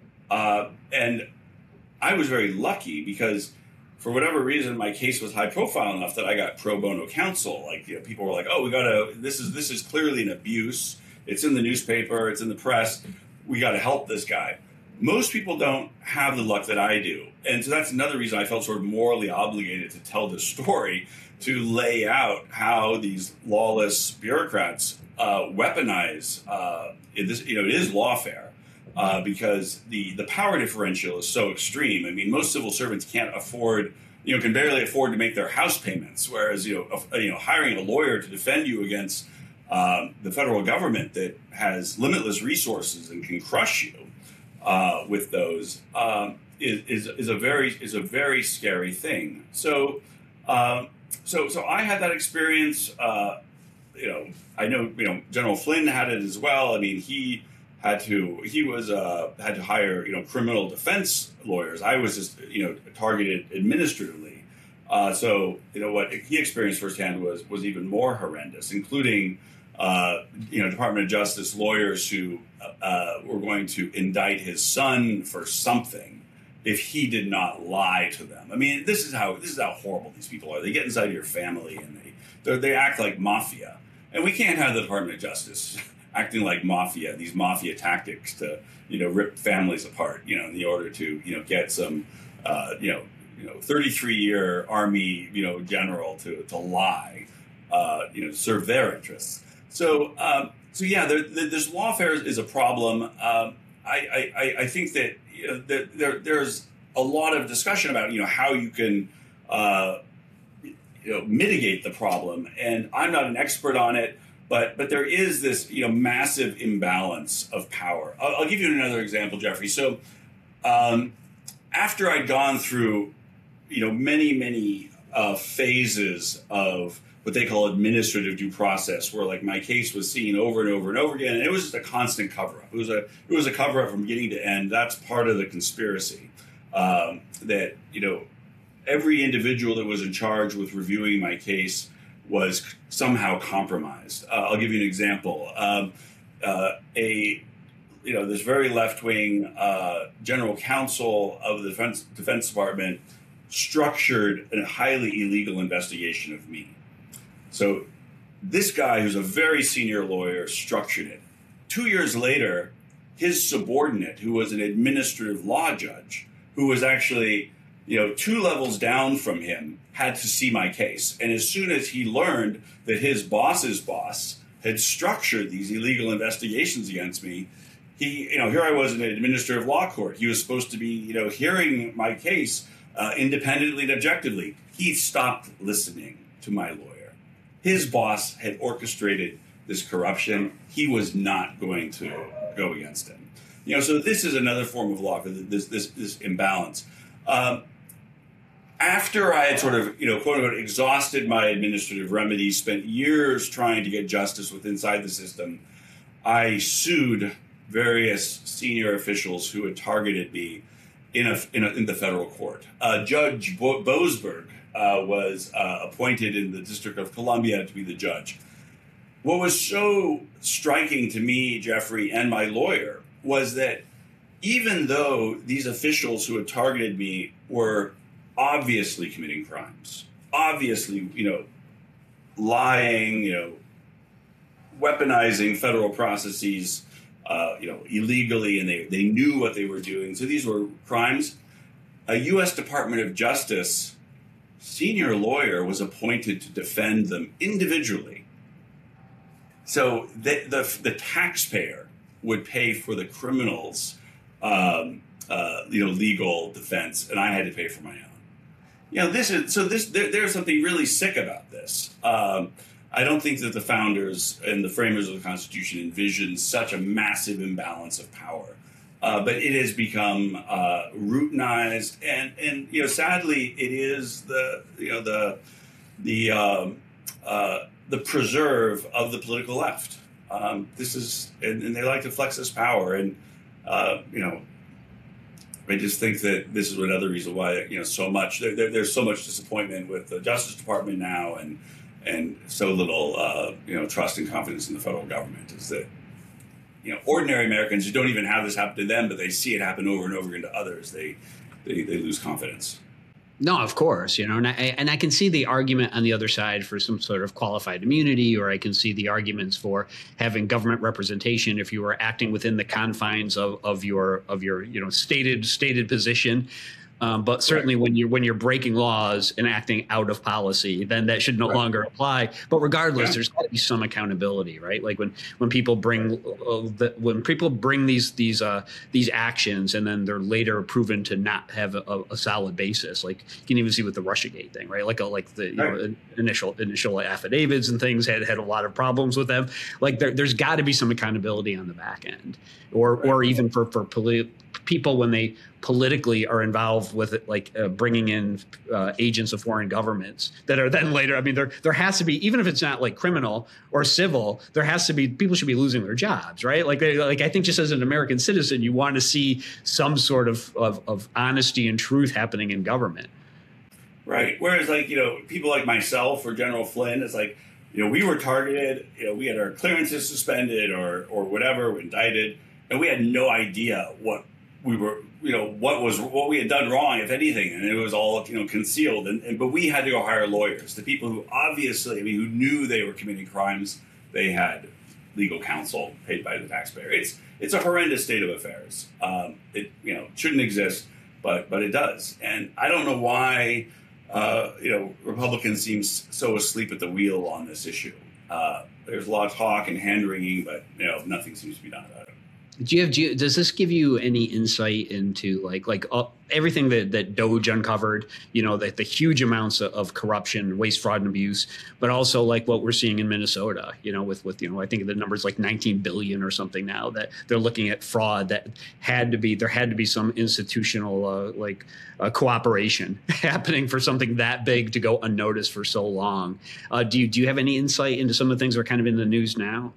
Uh, and I was very lucky because for whatever reason, my case was high profile enough that I got pro bono counsel. Like, you know, people were like, oh, we got to, this is, this is clearly an abuse. It's in the newspaper. It's in the press. We got to help this guy. Most people don't have the luck that I do. And so that's another reason I felt sort of morally obligated to tell this story, to lay out how these lawless bureaucrats uh, weaponize uh, this. You know, it is lawfare uh, because the the power differential is so extreme. I mean, most civil servants can't afford, you know, can barely afford to make their house payments, whereas you know, a, you know, hiring a lawyer to defend you against um, the federal government that has limitless resources and can crush you uh, with those um, is, is is a very is a very scary thing. So. Um, So, so I had that experience. Uh, you know, I know. You know, General Flynn had it as well. I mean, he had to. He was uh, had to hire you know criminal defense lawyers. I was just you know targeted administratively. Uh, so you know what he experienced firsthand was was even more horrendous, including uh, you know Department of Justice lawyers who uh, were going to indict his son for something if he did not lie to them. I mean, this is how this is how horrible these people are. They get inside your family and they they act like mafia. And we can't have the Department of Justice acting like mafia. These mafia tactics to you know rip families apart. You know, in the order to you know get some uh, you know you know thirty-three year Army you know general to to lie. Uh, you know, to serve their interests. So um, so yeah, there, there, this lawfare is a problem. Um, I, I I think that. You know, there, there, there's a lot of discussion about, you know, how you can, uh, you know, mitigate the problem. And I'm not an expert on it, but but there is this, you know, massive imbalance of power. I'll, I'll give you another example, Jeffrey. So um, after I'd gone through, you know, many, many uh, phases of what they call administrative due process, where like my case was seen over and over and over again, and it was just a constant cover up. It was a it was a cover up from beginning to end. That's part of the conspiracy. Um, that you know, every individual that was in charge with reviewing my case was somehow compromised. Uh, I'll give you an example. Um, uh, a you know this very left wing uh, general counsel of the defense defense department structured a highly illegal investigation of me. So this guy, who's a very senior lawyer, structured it. Two years later, his subordinate, who was an administrative law judge, who was actually, you know, two levels down from him, had to see my case. And as soon as he learned that his boss's boss had structured these illegal investigations against me, he, you know, here I was in an administrative law court. He was supposed to be, you know, hearing my case uh, independently and objectively. He stopped listening to my lawyer. His boss had orchestrated this corruption. He was not going to go against him. You know, so this is another form of law, this this this imbalance. Um, after I had sort of, you know, quote unquote, exhausted my administrative remedies, spent years trying to get justice with inside the system, I sued various senior officials who had targeted me in a in, a, in the federal court. Uh, Judge Bo- Boasberg Uh, was uh, appointed in the District of Columbia to be the judge. What was so striking to me, Jeffrey, and my lawyer, was that even though these officials who had targeted me were obviously committing crimes, obviously, you know, lying, you know, weaponizing federal processes, uh, you know, illegally, and they, they knew what they were doing. So these were crimes. A U S Department of Justice senior lawyer was appointed to defend them individually. So the, the, the taxpayer would pay for the criminals' um, uh, you know, legal defense, and I had to pay for my own. You know, this is so. This there, there's something really sick about this. Um, I don't think that the founders and the framers of the Constitution envisioned such a massive imbalance of power, uh, but it has become uh, routinized, and and you know, sadly, it is the you know the the um, uh, the preserve of the political left. Um, this is, and, and they like to flex this power, and uh, you know. I just think that this is another reason why, you know, so much there, there, there's so much disappointment with the Justice Department now, and and so little, uh, you know, trust and confidence in the federal government. Is that, you know, ordinary Americans who don't even have this happen to them, but they see it happen over and over again to others, they they, they lose confidence. No, of course, you know, and I, and I can see the argument on the other side for some sort of qualified immunity, or I can see the arguments for having government representation if you were acting within the confines of, of your of your, you know, stated stated position. Um, but certainly when you're when you're breaking laws and acting out of policy, then that should no right. longer apply. But regardless, yeah. there's got to be some accountability, right? Like when when people bring uh, the, when people bring these these uh, these actions and then they're later proven to not have a, a solid basis. Like you can even see with the Russiagate thing, right? Like a, like the you right. know, initial initial affidavits and things had had a lot of problems with them. Like there, there's got to be some accountability on the back end, or right. or even for for poli- people when they politically are involved with it, like uh, bringing in uh, agents of foreign governments that are then later. I mean, there there has to be, even if it's not like criminal or civil, there has to be, people should be losing their jobs, right? Like, they, like I think just as an American citizen, you want to see some sort of, of of honesty and truth happening in government. Right. Whereas, like, you know, people like myself or General Flynn, it's like, you know, we were targeted, you know, we had our clearances suspended or or whatever, indicted, and we had no idea what we were, you know, what was what we had done wrong, if anything, and it was all, you know, concealed. And, and but we had to go hire lawyers. The people who obviously, I mean, who knew they were committing crimes, they had legal counsel paid by the taxpayer. It's it's a horrendous state of affairs. Um, it you know shouldn't exist, but but it does. And I don't know why uh, you know Republicans seem so asleep at the wheel on this issue. Uh, there's a lot of talk and hand wringing, but you know nothing seems to be done about it. Do you have, do you, does this give you any insight into like like uh, everything that, that Doge uncovered, you know, the, the huge amounts of, of corruption, waste, fraud, and abuse, but also like what we're seeing in Minnesota, you know, with, with, you know, I think the number's like nineteen billion or something now that they're looking at fraud that had to be, there had to be some institutional uh, like uh, cooperation happening for something that big to go unnoticed for so long. Uh, do you, do you have any insight into some of the things that are kind of in the news now?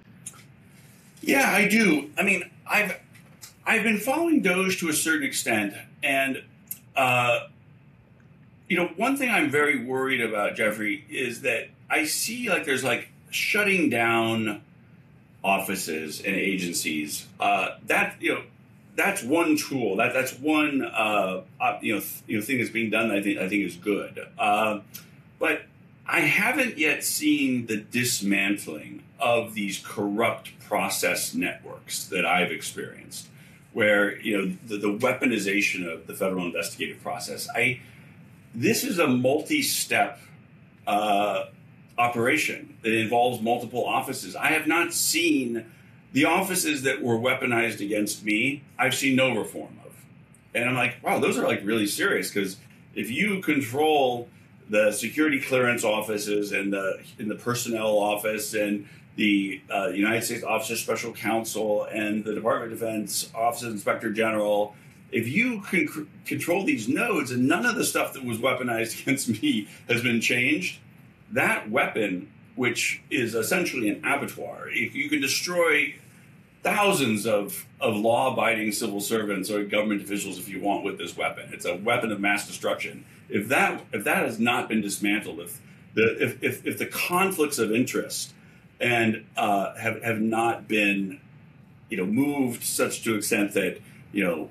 Yeah, I do. I mean, I've I've been following Doge to a certain extent, and uh, you know, one thing I'm very worried about, Jeffrey, is that I see like there's like shutting down offices and agencies. Uh, that you know, that's one tool. That that's one uh, uh, you know th- you know thing that's being done. That I think I think is good, uh, but I haven't yet seen the dismantling of these corrupt process networks that I've experienced, where you know the, the weaponization of the federal investigative process. I this is a multi-step uh, operation that involves multiple offices. I have not seen the offices that were weaponized against me. I've seen no reform of, and I'm like, wow, those are like really serious, because if you control the security clearance offices and the in the personnel office and the uh, United States Office of Special Counsel and the Department of Defense Office of Inspector General, if you can c- control these nodes and none of the stuff that was weaponized against me has been changed, that weapon, which is essentially an abattoir, if you can destroy thousands of, of law-abiding civil servants or government officials if you want with this weapon. It's a weapon of mass destruction. If that if that has not been dismantled, if the if if, if the conflicts of interest and uh, have have not been, you know, moved such to extent that you know,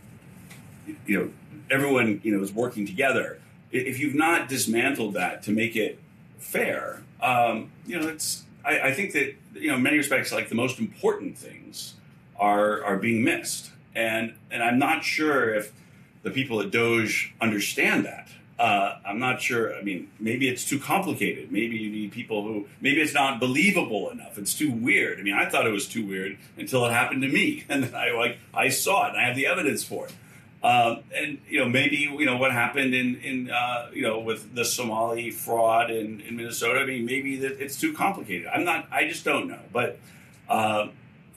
you know, everyone, you know, is working together. If you've not dismantled that to make it fair, um, you know, it's, I, I think that, you know, in many respects, like the most important things are, are being missed. And, and I'm not sure if the people at Doge understand that. Uh, I'm not sure. I mean, maybe it's too complicated. Maybe you need people who, maybe it's not believable enough. It's too weird. I mean, I thought it was too weird until it happened to me. And then I like, I saw it and I have the evidence for it. Um, and, you know, maybe, you know, what happened in, in uh, you know, with the Somali fraud in, in Minnesota, I mean, maybe that it's too complicated. I'm not, I just don't know. But, uh,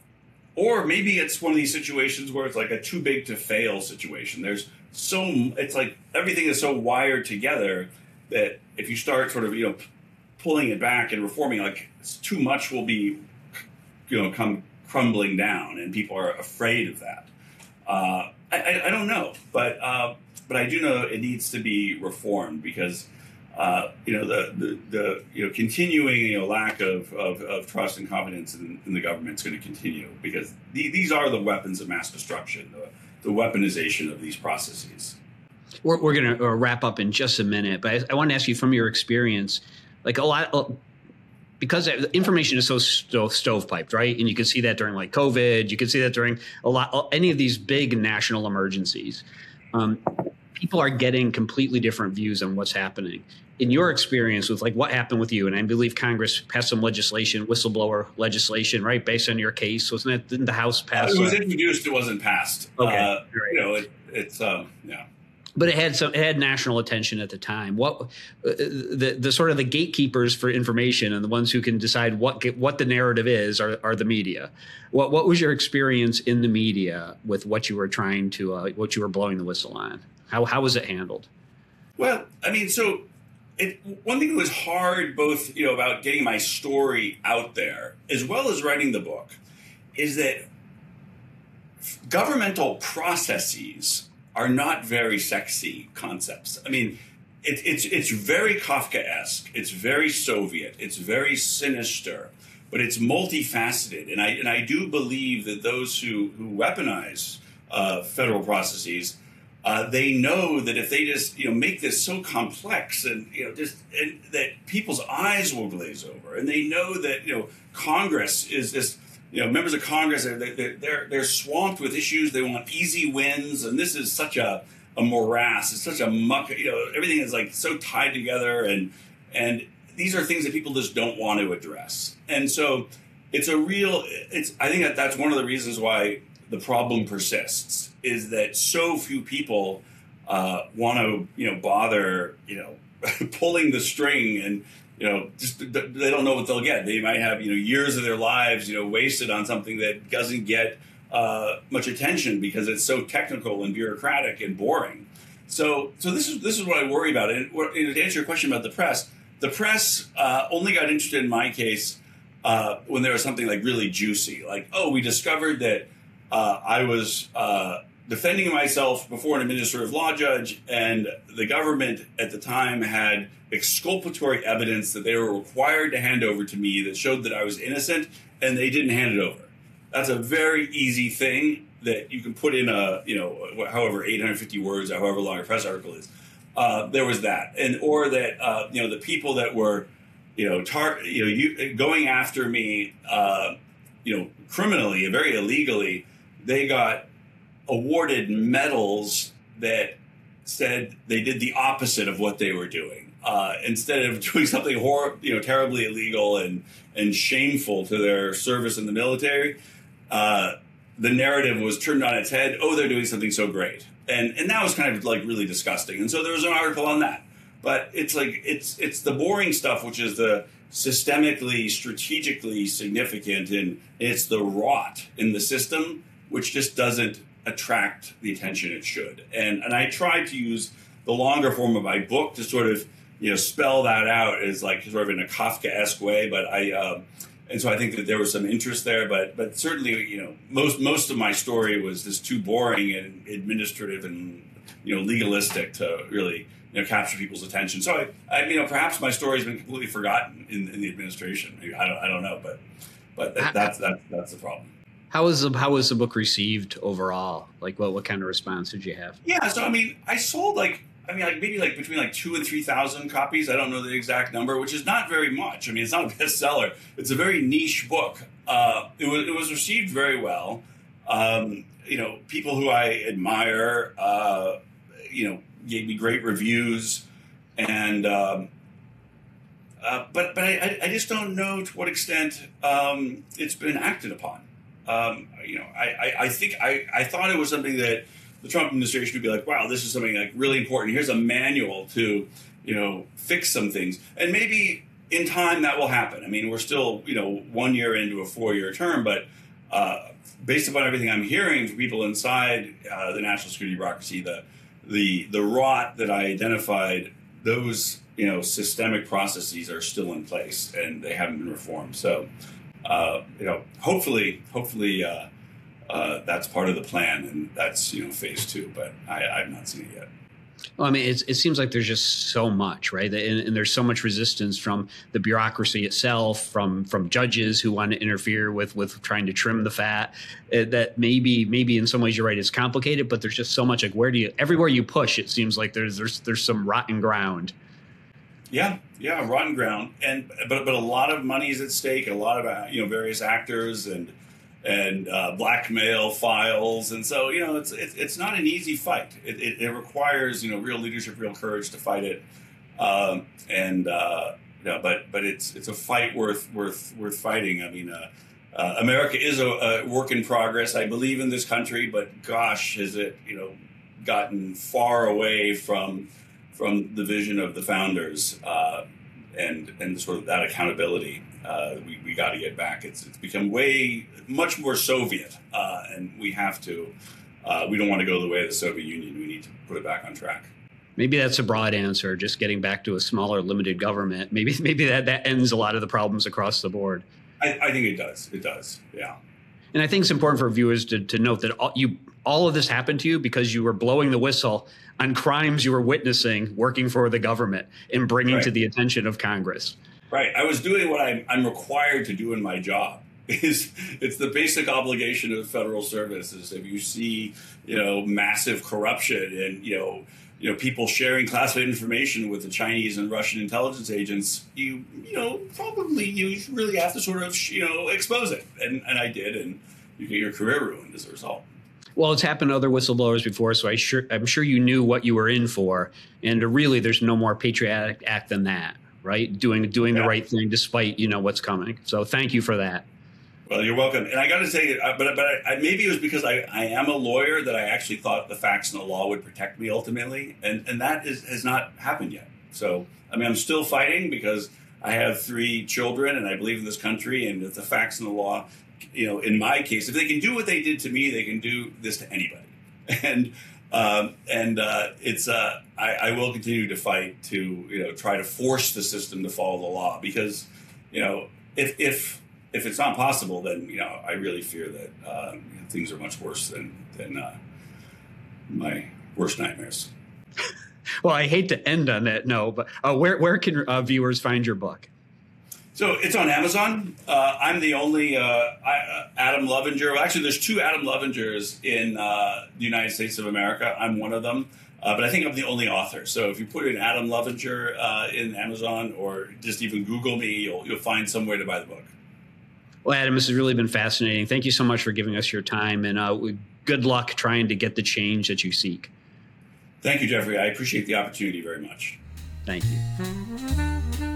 or maybe it's one of these situations where it's like a too big to fail situation. There's so, it's like everything is so wired together that if you start sort of, you know, pulling it back and reforming, like it's too much will be, you know, come crumbling down, and people are afraid of that. Uh, I, I don't know, but uh, but I do know it needs to be reformed because uh, you know the, the the you know continuing you know lack of, of, of trust and confidence in, in the government is going to continue because the, these are the weapons of mass destruction, the, the weaponization of these processes. We're, we're going to wrap up in just a minute, but I, I want to ask you from your experience, like a lot. Because information is so sto- stovepiped, right? And you can see that during like COVID, you can see that during a lot, any of these big national emergencies. Um, people are getting completely different views on what's happening. In your experience with like what happened with you, and I believe Congress passed some legislation, whistleblower legislation, right? Based on your case, wasn't it? Didn't the House pass? Uh, it was introduced, it wasn't passed. Okay. Uh, right. You know, it, it's, um, yeah. But it had some, it had national attention at the time. What uh, the the sort of the gatekeepers for information and the ones who can decide what get, what the narrative is are, are the media. What what was your experience in the media with what you were trying to uh, what you were blowing the whistle on? How how was it handled? Well, I mean, so it, one thing that was hard, both you know, about getting my story out there as well as writing the book, is that governmental processes are not very sexy concepts. I mean, it, it's it's very Kafkaesque. It's very Soviet. It's very sinister, but it's multifaceted. And I and I do believe that those who who weaponize uh, federal processes, uh, they know that if they just you know make this so complex and you know just and that people's eyes will glaze over, and they know that you know Congress is this. You know, members of Congress, they're, they're, they're swamped with issues. They want easy wins. And this is such a, a morass. It's such a muck. You know, everything is like so tied together. And and these are things that people just don't want to address. And so it's a real, it's. I think that that's one of the reasons why the problem persists, is that so few people uh, want to, you know, bother, you know, pulling the string and, you know, just they don't know what they'll get. They might have, you know, years of their lives, you know, wasted on something that doesn't get uh, much attention because it's so technical and bureaucratic and boring. So, so this is this is what I worry about. And to answer your question about the press, the press uh, only got interested in my case uh, when there was something like really juicy, like, oh, we discovered that uh, I was uh, defending myself before an administrative law judge, and the government at the time had exculpatory evidence that they were required to hand over to me that showed that I was innocent, and they didn't hand it over. That's a very easy thing that you can put in a, you know, however, eight hundred fifty words, or however long a press article is. Uh, there was that. And, or that, uh, you know, the people that were, you know, tar- you know, you, going after me, uh, you know, criminally, very illegally, they got awarded medals that said they did the opposite of what they were doing. Uh, instead of doing something hor- you know, terribly illegal and, and shameful to their service in the military, uh, the narrative was turned on its head. Oh, they're doing something so great. And and that was kind of like really disgusting. And so there was an article on that. But it's like, it's it's the boring stuff, which is the systemically, strategically significant, and it's the rot in the system, which just doesn't attract the attention it should. And and I tried to use the longer form of my book to sort of, you know, spell that out as like sort of in a Kafkaesque way. But I, um, and so I think that there was some interest there, but, but certainly, you know, most, most of my story was just too boring and administrative and, you know, legalistic to really, you know, capture people's attention. So I, I you know, perhaps my story has been completely forgotten in, in the administration. I don't, I don't know, but, but that, that's, that's, that's the problem. How was the how was the book received overall? Like, what what kind of response did you have? Yeah, so I mean, I sold like I mean, like maybe like between like two and three thousand copies. I don't know the exact number, which is not very much. I mean, it's not a bestseller. It's a very niche book. Uh, it was it was received very well. Um, you know, people who I admire, uh, you know, gave me great reviews, and um, uh, but but I, I just don't know to what extent um, it's been acted upon. Um, you know, I, I, I think I, I thought it was something that the Trump administration would be like, wow, this is something like really important. Here's a manual to, you know, fix some things. And maybe in time that will happen. I mean, we're still, you know, one year into a four-year term, but uh, based upon everything I'm hearing from people inside uh, the national security bureaucracy, the, the, the rot that I identified, those, you know, systemic processes are still in place and they haven't been reformed. So, uh, you know, hopefully, hopefully, uh, Uh, that's part of the plan, and that's, you know, phase two, but I, I've not seen it yet. Well, I mean, it's, it seems like there's just so much, right? And, and there's so much resistance from the bureaucracy itself, from from judges who want to interfere with with trying to trim the fat. Uh, that maybe maybe in some ways you're right, it's complicated, but there's just so much. Like, where do you? Everywhere you push, it seems like there's there's there's some rotten ground. Yeah, yeah, rotten ground, and but but a lot of money is at stake. A lot of uh, you know various actors and. and uh, blackmail files. And so, you know, it's it's, it's not an easy fight. It, it, it requires, you know, real leadership, real courage to fight it. Um, and, uh, you know, but but it's it's a fight worth worth worth fighting. I mean, uh, uh, America is a, a work in progress. I believe in this country, but gosh, has it, you know, gotten far away from from the vision of the founders uh, and and sort of that accountability. Uh, we we got to get back. It's it's become way much more Soviet, uh, and we have to. Uh, we don't want to go the way of the Soviet Union. We need to put it back on track. Maybe that's a broad answer. Just getting back to a smaller, limited government. Maybe maybe that, that ends a lot of the problems across the board. I, I think it does. It does. Yeah. And I think it's important for viewers to to note that all, you all of this happened to you because you were blowing the whistle on crimes you were witnessing, working for the government, and bringing Right. to the attention of Congress. Right. I was doing what I'm, I'm required to do in my job. Is it's the basic obligation of federal service. Is if you see, you know, massive corruption and, you know, you know, people sharing classified information with the Chinese and Russian intelligence agents, you, you know, probably you really have to sort of, you know, expose it. And, and I did. And you get your career ruined as a result. Well, it's happened to other whistleblowers before, so I sure, I'm sure you knew what you were in for. And really, there's no more patriotic act than that. Right, doing doing Yeah. the right thing despite, you know, what's coming. So thank you for that. Well, you're welcome. And I got to say, uh, but but I, I, maybe it was because I, I am a lawyer that I actually thought the facts and the law would protect me ultimately, and and that is, has not happened yet. So I mean, I'm still fighting because I have three children, and I believe in this country, and if the facts and the law, you know, in my case, if they can do what they did to me, they can do this to anybody, and. Um, and uh, it's uh, I, I will continue to fight to you know try to force the system to follow the law because you know if if if it's not possible, then you know I really fear that uh, things are much worse than than uh, my worst nightmares. Well, I hate to end on that note, but uh, where where can uh, viewers find your book? So it's on Amazon. Uh, I'm the only uh, I, uh, Adam Lovinger. Well, actually, there's two Adam Lovingers in uh, the United States of America. I'm one of them, uh, but I think I'm the only author. So if you put in Adam Lovinger uh, in Amazon or just even Google me, you'll you'll find some way to buy the book. Well, Adam, this has really been fascinating. Thank you so much for giving us your time, and uh, good luck trying to get the change that you seek. Thank you, Jeffrey. I appreciate the opportunity very much. Thank you.